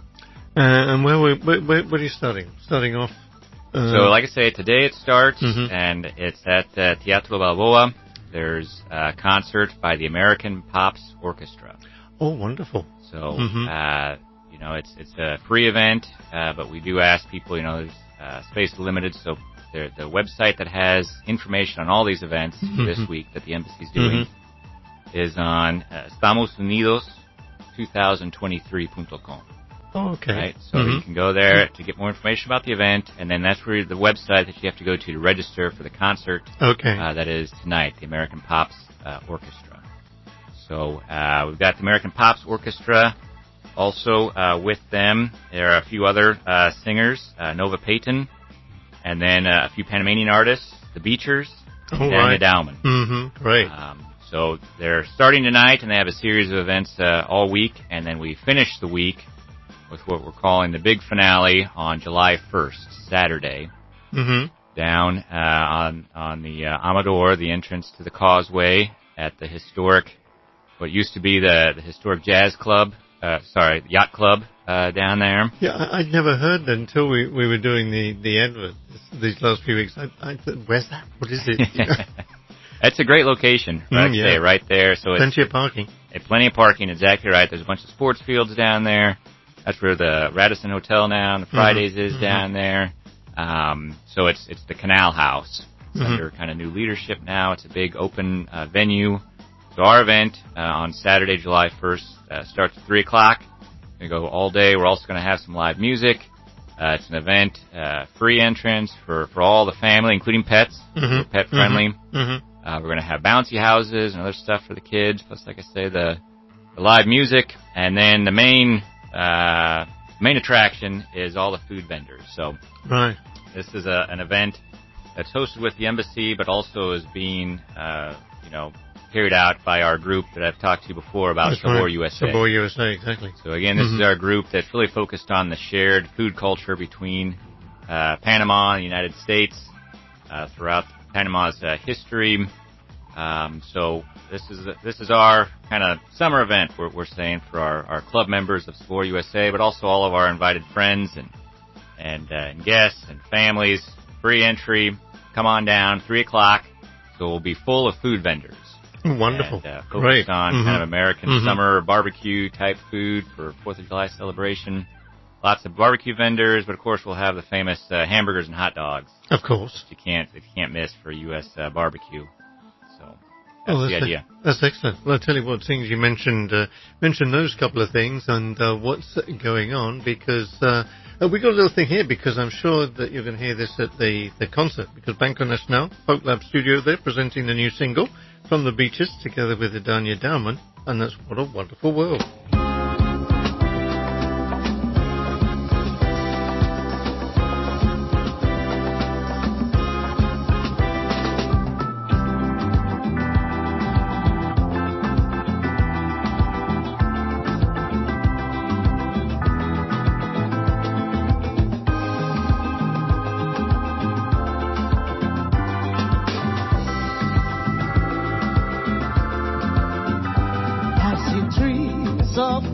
Uh, and where, where, where, where are you starting? Starting off? Uh, so, like I say, today it starts, mm-hmm. and it's at uh, Teatro Balboa. There's a concert by the American Pops Orchestra. Oh, wonderful. So, mm-hmm. uh, you know, it's it's a free event, uh, but we do ask people, you know, there's uh, space limited, so the the website that has information on all these events mm-hmm. this week that the embassy's doing mm-hmm. is on uh, Estamos Unidos twenty twenty-three dot com. Oh, okay. Right? So mm-hmm. you can go there to get more information about the event, and then that's where the website that you have to go to to register for the concert. Okay. Uh, that is tonight, the American Pops uh, Orchestra. So uh, we've got the American Pops Orchestra. Also uh, with them, there are a few other uh, singers, uh, Nova Payton, and then uh, a few Panamanian artists, the Beachers, and oh, Daniel right. Dowman. Mm-hmm. Great. Um, so they're starting tonight, and they have a series of events uh, all week, and then we finish the week with what we're calling the big finale on July first, Saturday, mm-hmm. down uh, on on the uh, Amador, the entrance to the causeway at the historic, what used to be the, the historic jazz club, uh, sorry, yacht club uh, down there. Yeah, I, I'd never heard that until we, we were doing the, the advert these last few weeks. I, I thought, where's that? What is it? It's a great location, right, mm, yeah. say, right there. So Plenty it's, of parking. It's plenty of parking, exactly right. There's a bunch of sports fields down there. That's where the Radisson Hotel now on the Fridays mm-hmm. is mm-hmm. down there. Um, so it's it's the Canal House. It's mm-hmm. under kind of new leadership now. It's a big open uh, venue. So our event uh, on Saturday, July first, uh, starts at three o'clock. going to go all day. We're also going to have some live music. Uh, it's an event, uh, free entrance for, for all the family, including pets. Mm-hmm. We're pet friendly. Mm-hmm. Mm-hmm. Uh, we're going to have bouncy houses and other stuff for the kids. Plus, like I say, the, the live music. And then the main, uh, main attraction is all the food vendors. So, right. This is a, an event that's hosted with the embassy, but also is being, uh, you know, carried out by our group that I've talked to you before about That's Sabor right. U S A. Sabor U S A, exactly. So again, this mm-hmm. is our group that's really focused on the shared food culture between uh, Panama and the United States uh, throughout Panama's uh, history. Um, so this is this is our kind of summer event, we're, we're saying, for our, our club members of Sabor U S A, but also all of our invited friends and and, uh, and guests and families. Free entry. Come on down, three o'clock. So we'll be full of food vendors. Wonderful. And, uh, focused Great. on mm-hmm. kind of American mm-hmm. summer barbecue type food for fourth of July celebration. Lots of barbecue vendors, but of course we'll have the famous uh, hamburgers and hot dogs. Of course. That you can't, that you can't miss for U S uh, barbecue. So that's, oh, that's the idea. A, that's excellent. Well, I'll tell you what things you mentioned, uh, mentioned those couple of things and uh, what's going on, because uh, uh, we got a little thing here, because I'm sure that you're going to hear this at the, the concert, because Banco Nacional, Folk Lab Studio, they're presenting the new single, From the Beaches, together with Adania Dowman, and that's What a Wonderful World. Of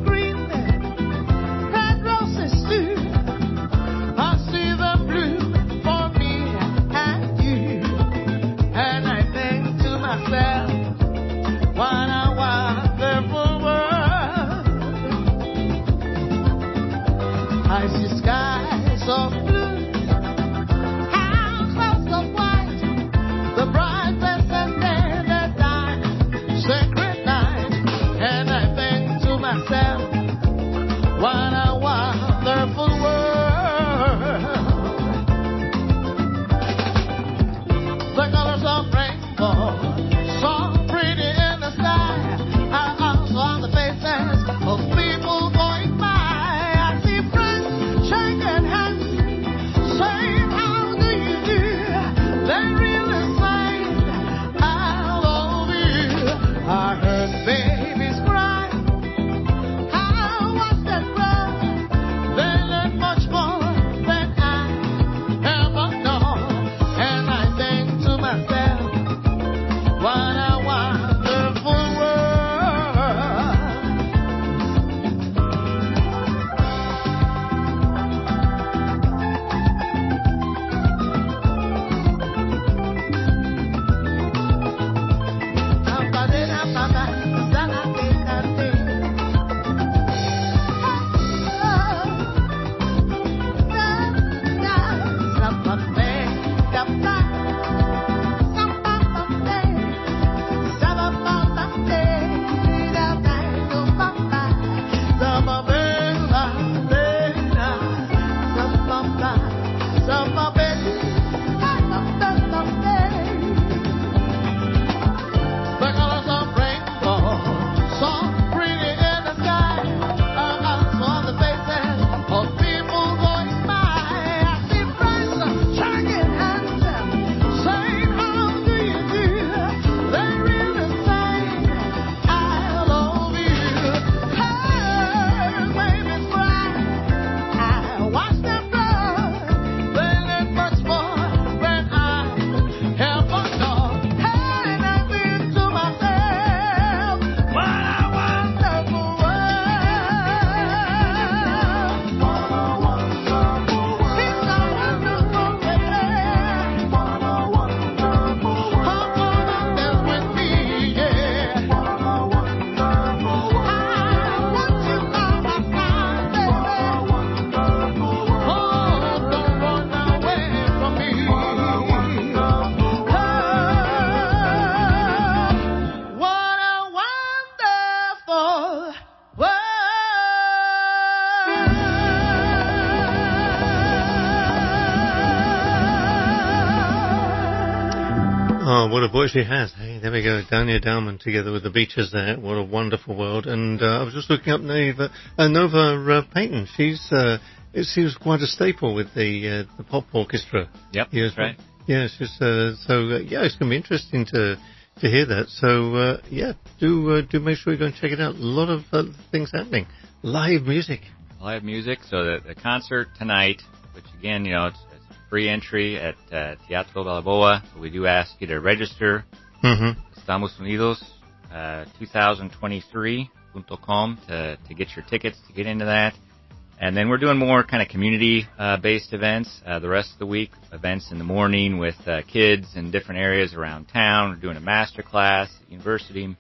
Oh, what a voice she has. Hey, there we go. Dania Dalman together with the Beaches there. What a wonderful world. And uh, I was just looking up Nova, uh, Nova uh, Payton. She's, uh, it seems quite a staple with the uh, the pop orchestra. Yep, yes, that's right. Yeah, it's just, uh, so, uh, yeah, it's going to be interesting to to hear that. So, uh, yeah, do uh, do make sure you go and check it out. A lot of uh, things happening. Live music. Live music. So the, the concert tonight, which again, you know, it's, it's free entry at uh, Teatro Balboa. We do ask you to register. Mm-hmm. Estados Unidos, uh, twenty twenty-three dot com to, to get your tickets to get into that. And then we're doing more kind of community-based uh, events uh, the rest of the week, events in the morning with uh, kids in different areas around town. We're doing a master class at university.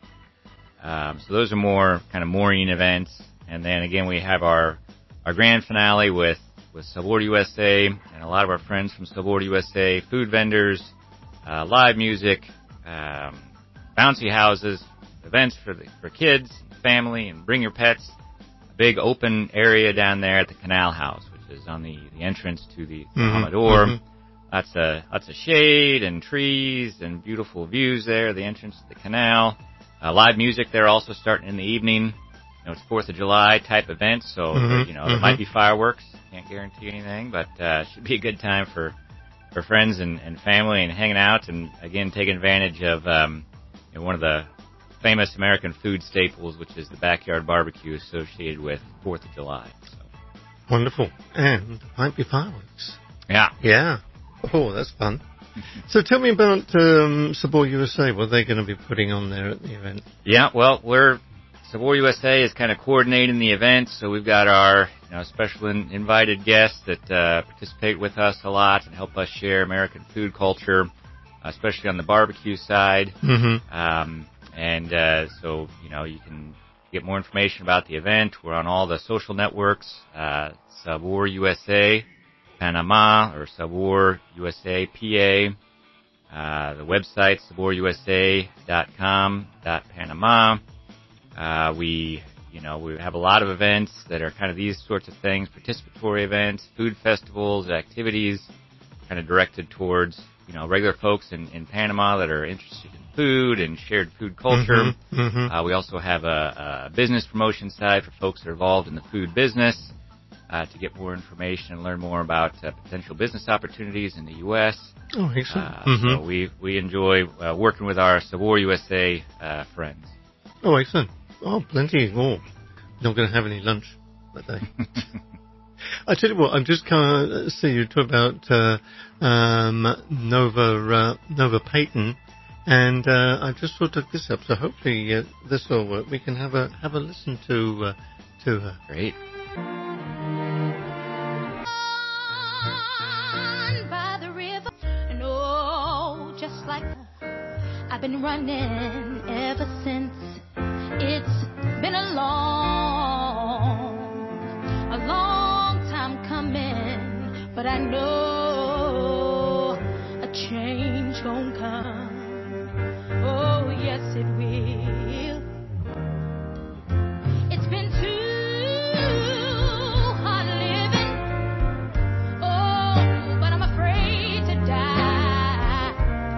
Um, so those are more kind of morning events. And then, again, we have our, our grand finale with, with Sabor U S A and a lot of our friends from Sabor U S A, food vendors, uh, live music, um, bouncy houses, events for the, for kids, family, and bring your pets. Big open area down there at the Canal House, which is on the, the entrance to the mm-hmm. Amador. Mm-hmm. Lots of lots of shade and trees and beautiful views there. The entrance to the canal. Uh, live music there also starting in the evening. You know, it's Fourth of July type event, so mm-hmm. there, you know there mm-hmm. might be fireworks. Can't guarantee anything, but uh, should be a good time for for friends and, and family and hanging out and again taking advantage of um, you know, one of the famous American food staples, which is the backyard barbecue associated with Fourth of July. So. Wonderful. And might be fireworks. Yeah. Yeah. Oh, that's fun. So tell me about um, Sabor U S A. What are they going to be putting on there at the event? Yeah, well, we're Sabor U S A is kind of coordinating the event, so we've got our you know, special in, invited guests that uh, participate with us a lot and help us share American food culture, especially on the barbecue side. Mm-hmm. Um, And uh, so, you know, you can get more information about the event. We're on all the social networks, uh, Sabor U S A Panama or Sabor U S A P A. Uh, the website, sabor u s a dot com dot panama. Uh, we, you know, we have a lot of events that are kind of these sorts of things, participatory events, food festivals, activities, kind of directed towards, you know, regular folks in, in Panama that are interested in food and shared food culture. Mm-hmm, mm-hmm. Uh, we also have a, a business promotion side for folks that are involved in the food business uh, to get more information and learn more about uh, potential business opportunities in the U S. Oh, excellent. Uh, mm-hmm. So we, we enjoy uh, working with our Sabor U S A uh, friends. Oh, excellent. Oh, plenty more. Not going to have any lunch that day. I tell you what, I'm just kind of see you talk about uh, um, Nova uh, Nova Payton, and uh, I just sort of looked this up. So hopefully uh, this will work. We can have a have a listen to uh, to her. Great. By the river, and oh, just like I've been running ever since. It's been a long, a long time coming, but I know a change gon' come. Oh, yes, it will. It's been too hard living. Oh, but I'm afraid to die.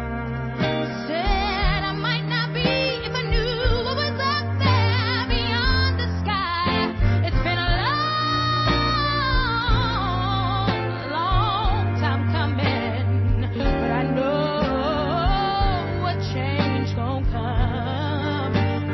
Said I might not be if I knew what was up there beyond the sky. It's been a long, long time coming, but I know a change gon' come.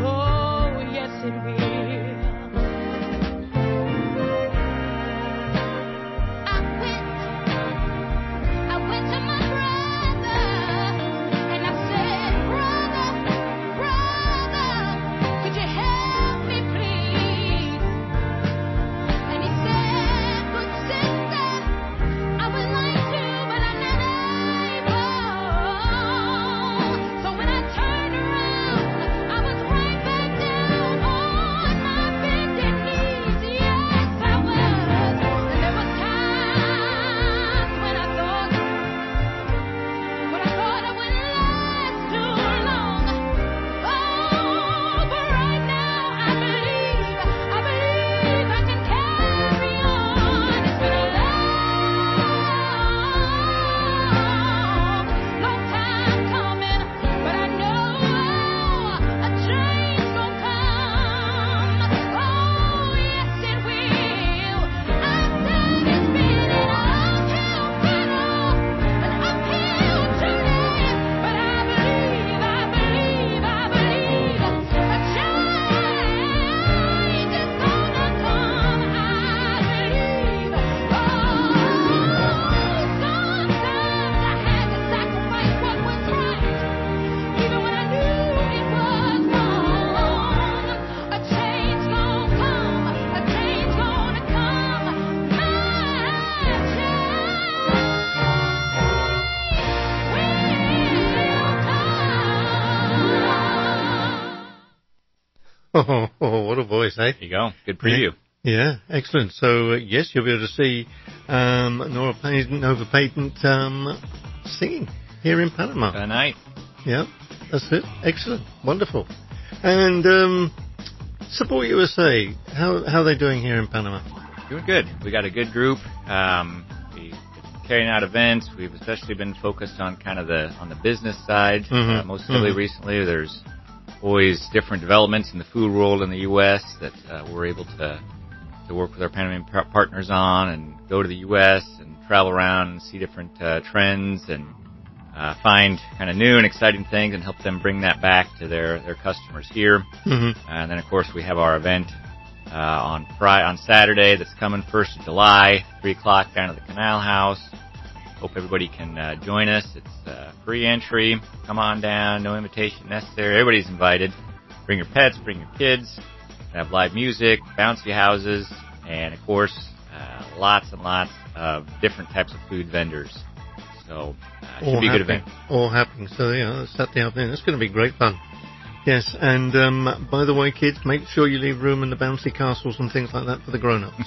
Oh, oh, what a voice, eh? There you go. Good preview. Yeah, yeah, excellent. So, uh, yes, you'll be able to see um, Nora Payton, Nova Payton um, singing here in Panama. Tonight. Yeah, that's it. Excellent. Wonderful. And um, Support U S A, how how are they doing here in Panama? Doing good. We got a good group. Um, we carrying out events. We've especially been focused on kind of the on the business side. Mm-hmm. Uh, most heavily mm-hmm. recently, there's always different developments in the food world in the U S that uh, we're able to to work with our Panamanian par- partners on, and go to the U S and travel around and see different uh, trends and uh, find kind of new and exciting things and help them bring that back to their, their customers here. Mm-hmm. And then, of course, we have our event uh, on Friday, on Saturday that's coming first of July, three o'clock down at the Canal House. Hope everybody can uh, join us. It's uh, free entry. Come on down. No invitation necessary. Everybody's invited. Bring your pets. Bring your kids. We have live music, bouncy houses, and, of course, uh, lots and lots of different types of food vendors. So uh, it should all be a good happening. event. All happening. So, yeah, Saturday afternoon. It's going to be great fun. Yes, and um, by the way, kids, make sure you leave room in the bouncy castles and things like that for the grown-ups.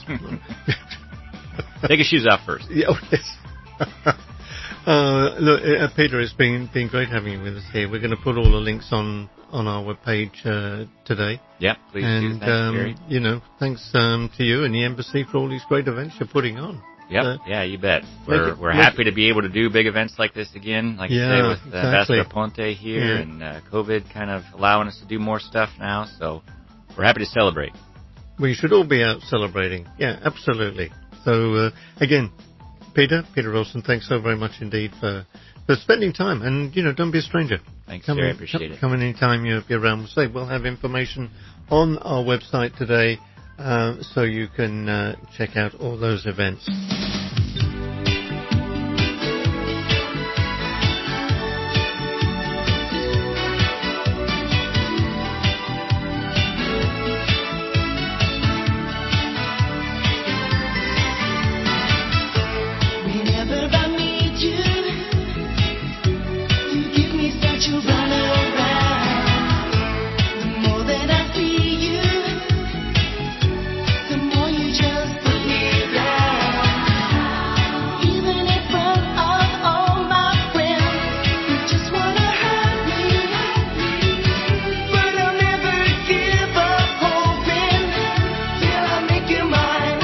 Take your shoes off first. Yeah, oh, yes. uh, look, uh, Peter, it's been been great having you with us here. We're going to put all the links on on our webpage uh, today. Yeah, please and, do. Thanks, um, Gary. You know, thanks um, to you and the embassy for all these great events you're putting on. Yep. Uh, yeah, you bet. We're it, we're happy it. to be able to do big events like this again, like yeah, you say, with uh, exactly. Ambassador Ponte here, yeah. and uh, COVID kind of allowing us to do more stuff now. So we're happy to celebrate. We should all be out celebrating. Yeah, absolutely. So uh, again, Peter, Peter Wilson, thanks so very much indeed for for spending time. And you know, don't be a stranger. Thanks, come Jerry. I in, appreciate come, it. Come in anytime you're, you're around. We'll say we'll have information on our website today, uh, so you can uh, check out all those events. Whenever I meet you, you give me such a runaround. The more that I see you, the more you just put me down. Even in front of all my friends, you just wanna hurt me. But I'll never give up hoping till I make you mine.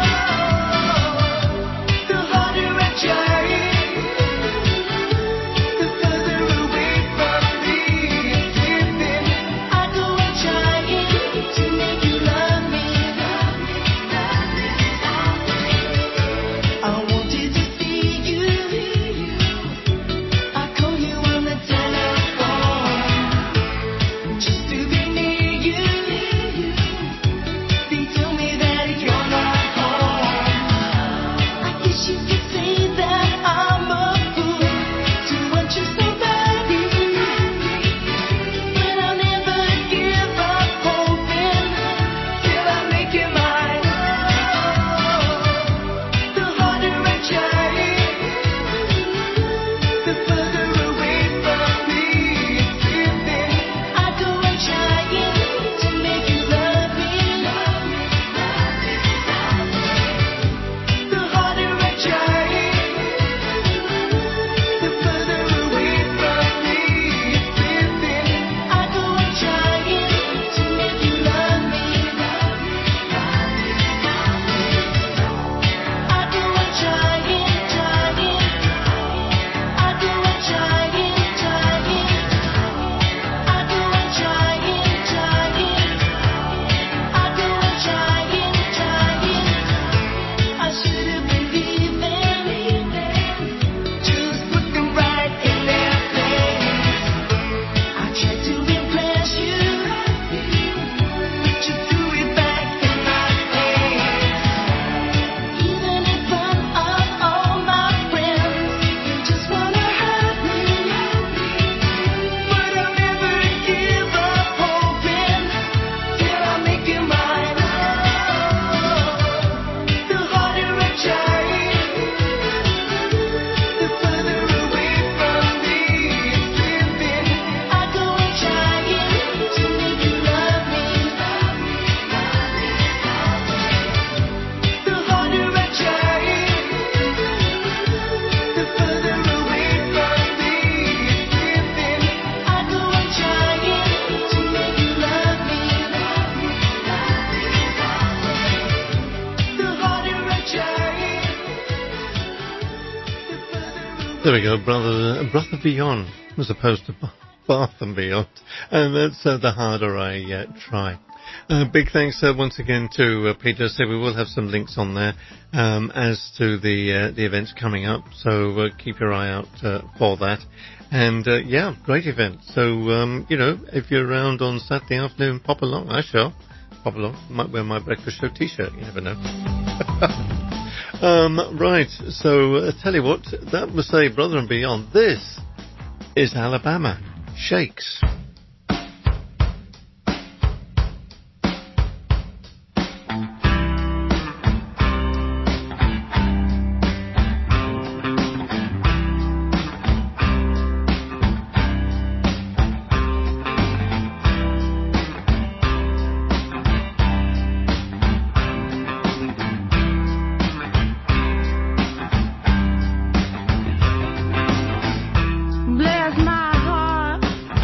The harder I try, the further away from There we go, Brother Brother Beyond, as opposed to Bath and Beyond. And that's uh, The Harder I uh, Try. Uh, big thanks uh, once again to uh, Peter. So we will have some links on there um, as to the uh, the events coming up. So uh, keep your eye out uh, for that. And uh, yeah, great event. So um, you know, if you're around on Saturday afternoon, pop along. I shall pop along. Might wear my breakfast show T-shirt. You never know. um, right. So uh, tell you what, that was say Brother and Beyond. This is Alabama Shakes. Bless my heart.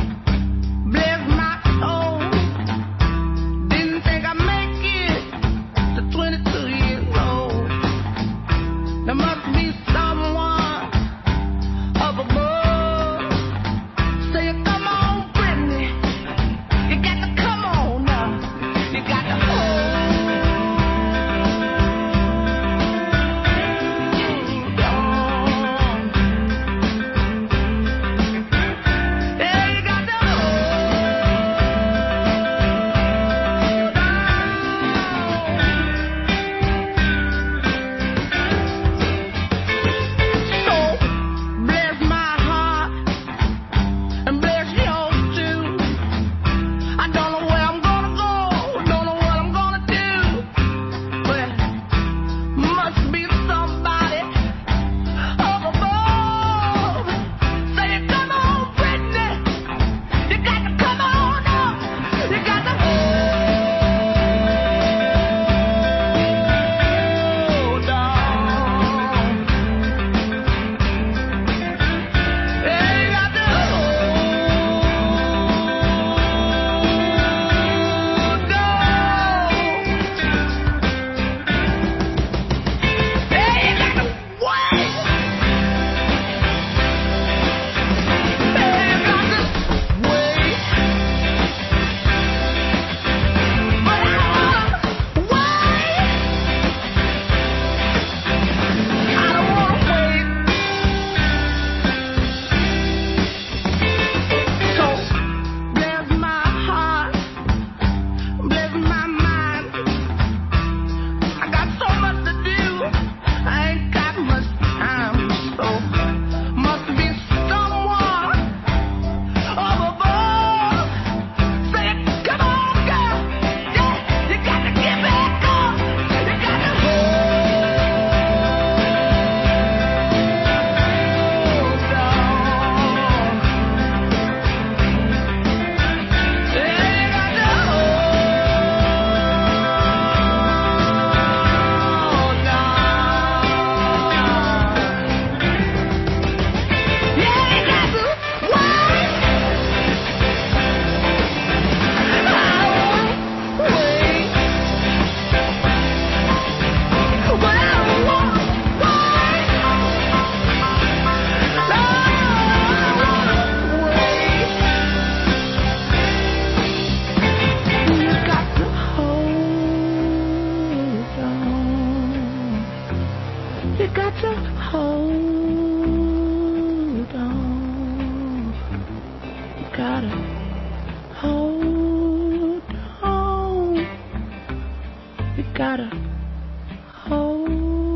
gotta hold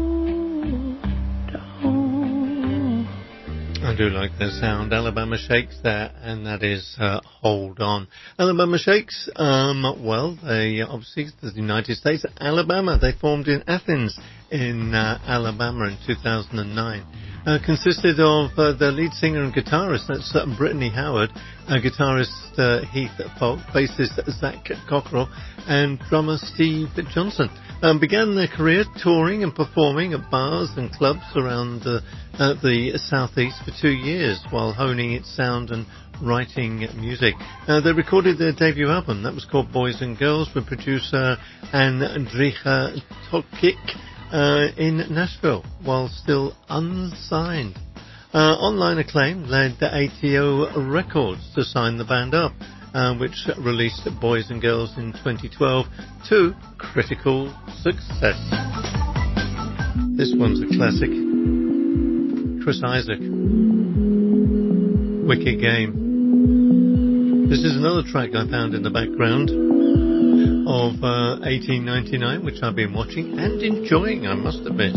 on. I do like the sound. Alabama Shakes there, and that is uh, Hold On. Alabama Shakes, um, well, they obviously, the United States, Alabama, they formed in Athens in uh, Alabama in two thousand nine. Uh, consisted of uh, the lead singer and guitarist, that's uh, Brittany Howard, uh, guitarist uh, Heath Falk, bassist Zach Cockrell, and drummer Steve Johnson. Um, began their career touring and performing at bars and clubs around uh, uh, the southeast for two years while honing its sound and writing music. Uh, they recorded their debut album, that was called Boys and Girls, with producer Andrija Tokic uh, in Nashville while still unsigned. Uh, Online Acclaim led the A T O Records to sign the band up, uh, which released Boys and Girls in twenty twelve to critical success. This one's a classic. Chris Isaak, Wicked Game. This is another track I found in the background of uh, eighteen ninety-nine, which I've been watching and enjoying, I must admit.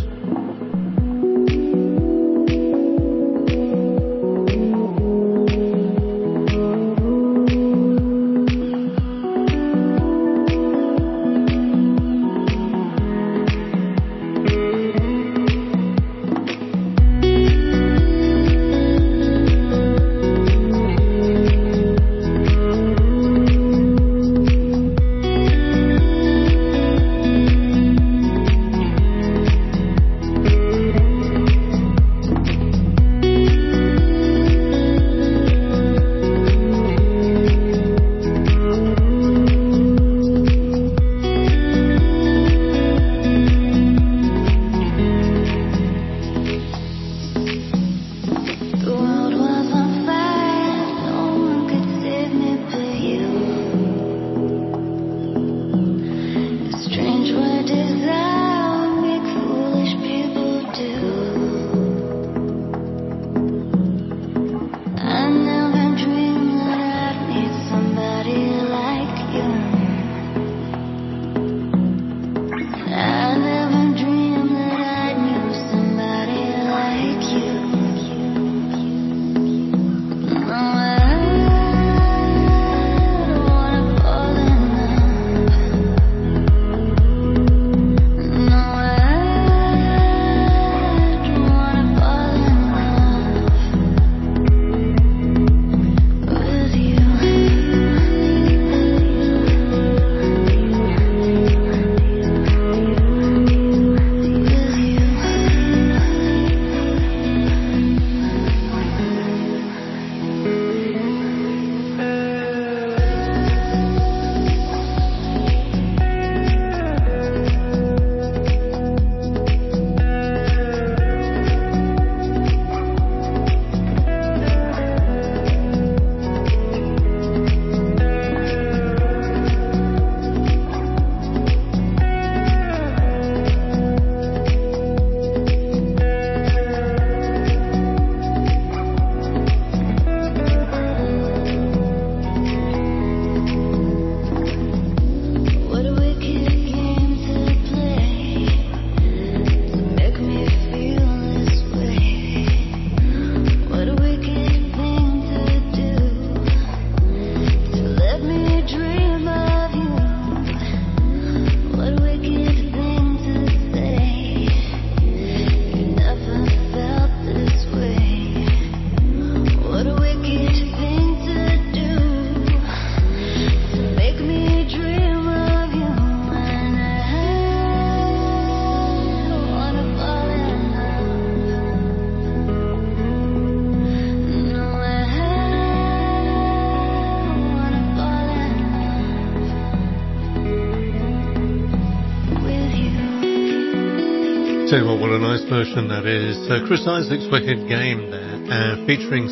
Tell you what, what a nice version that is. Uh, Chris Isaak's Wicked Game there, uh, featuring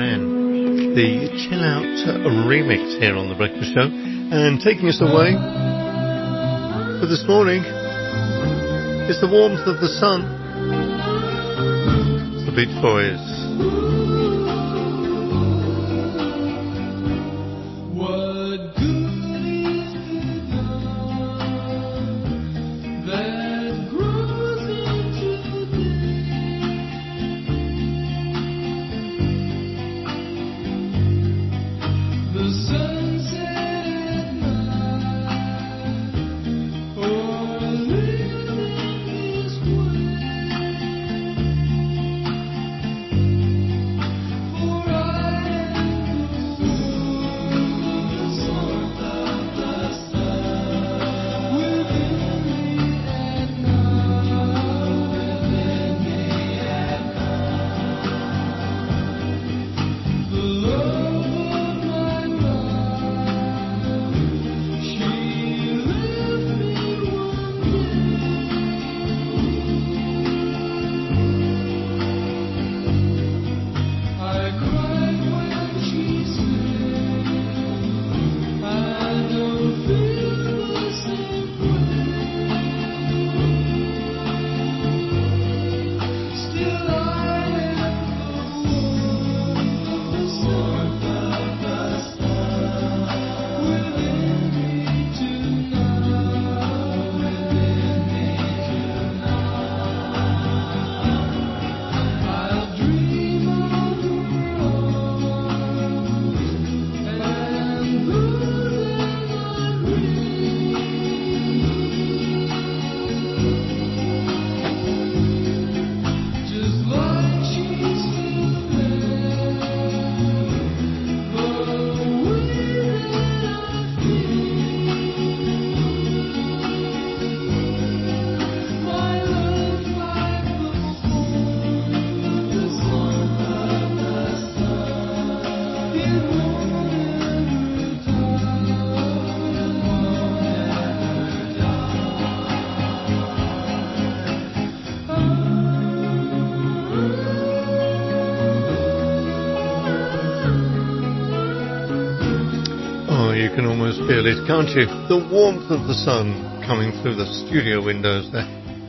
Saran, the Chill Out remix here on The Breakfast Show. And taking us away for this morning is the warmth of the sun. It's the Beach Boys. Oh, You can almost feel it, can't you? The warmth of the sun coming through the studio windows there.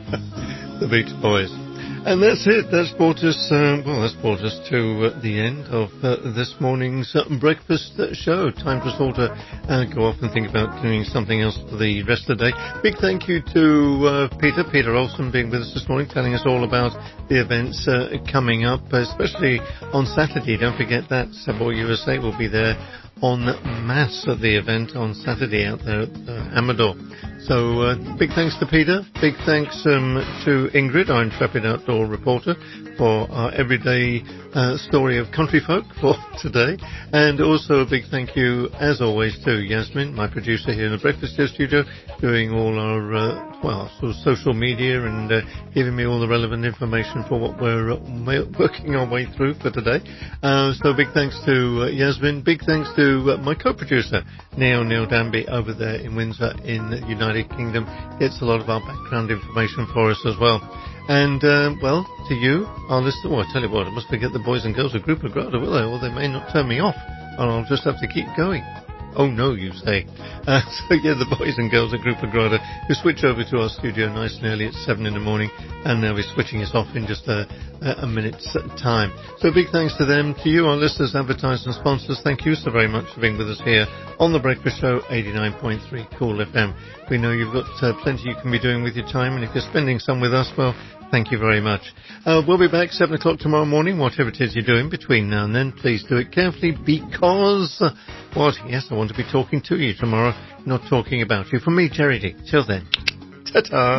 The Beach Boys. And that's it. That's brought us, uh, well, that's brought us to uh, the end of uh, this morning's uh, breakfast uh, show. Time for us all to uh, go off and think about doing something else for the rest of the day. Big thank you to uh, Peter, Peter Olsen, being with us this morning, telling us all about the events uh, coming up, especially on Saturday. Don't forget that Savoy U S A will be there en masse at the event on Saturday out there at uh, Amador. So uh, big thanks to Peter, big thanks um, to Ingrid, our intrepid outdoor reporter, for our everyday uh, story of country folk for today. And also a big thank you, as always, to Yasmin, my producer here in the Breakfast Show studio, doing all our, uh, well, sort of social media and uh, giving me all the relevant information for what we're uh, working our way through for today. Uh, so big thanks to uh, Yasmin, big thanks to uh, my co-producer, Neil, Neil Danby, over there in Windsor in the United Kingdom. Gets a lot of our background information for us as well. And, uh, well, to you, our listener, well, I tell you what, I must forget the boys and girls of Group of Grada, will they? Or they may not turn me off, and I'll just have to keep going. Oh no, you say. Uh, so yeah, the boys and girls of Group of Grada, who switch over to our studio nice and early at seven in the morning, and they'll be switching us off in just a, a minute's time. So big thanks to them, to you, our listeners, advertisers and sponsors. Thank you so very much for being with us here on The Breakfast Show, eighty-nine point three Cool F M. We know you've got uh, plenty you can be doing with your time, and if you're spending some with us, well, thank you very much. Uh, we'll be back seven o'clock tomorrow morning. Whatever it is you're doing between now and then, please do it carefully, because, uh, what? Yes, I want to be talking to you tomorrow, not talking about you. From me, Jerry D. Till then, ta-ta.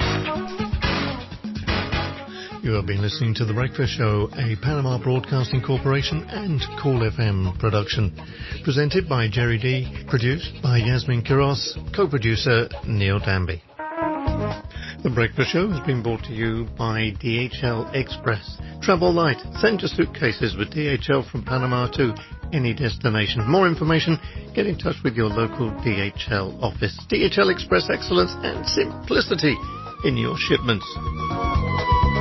You have been listening to The Breakfast Show, a Panama Broadcasting Corporation and Cool F M production. Presented by Jerry D. Produced by Yasmin Kiros. Co-producer Neil Danby. The Breakfast Show has been brought to you by D H L Express. Travel light. Send your suitcases with D H L from Panama to any destination. For more information, get in touch with your local D H L office. D H L Express excellence and simplicity in your shipments.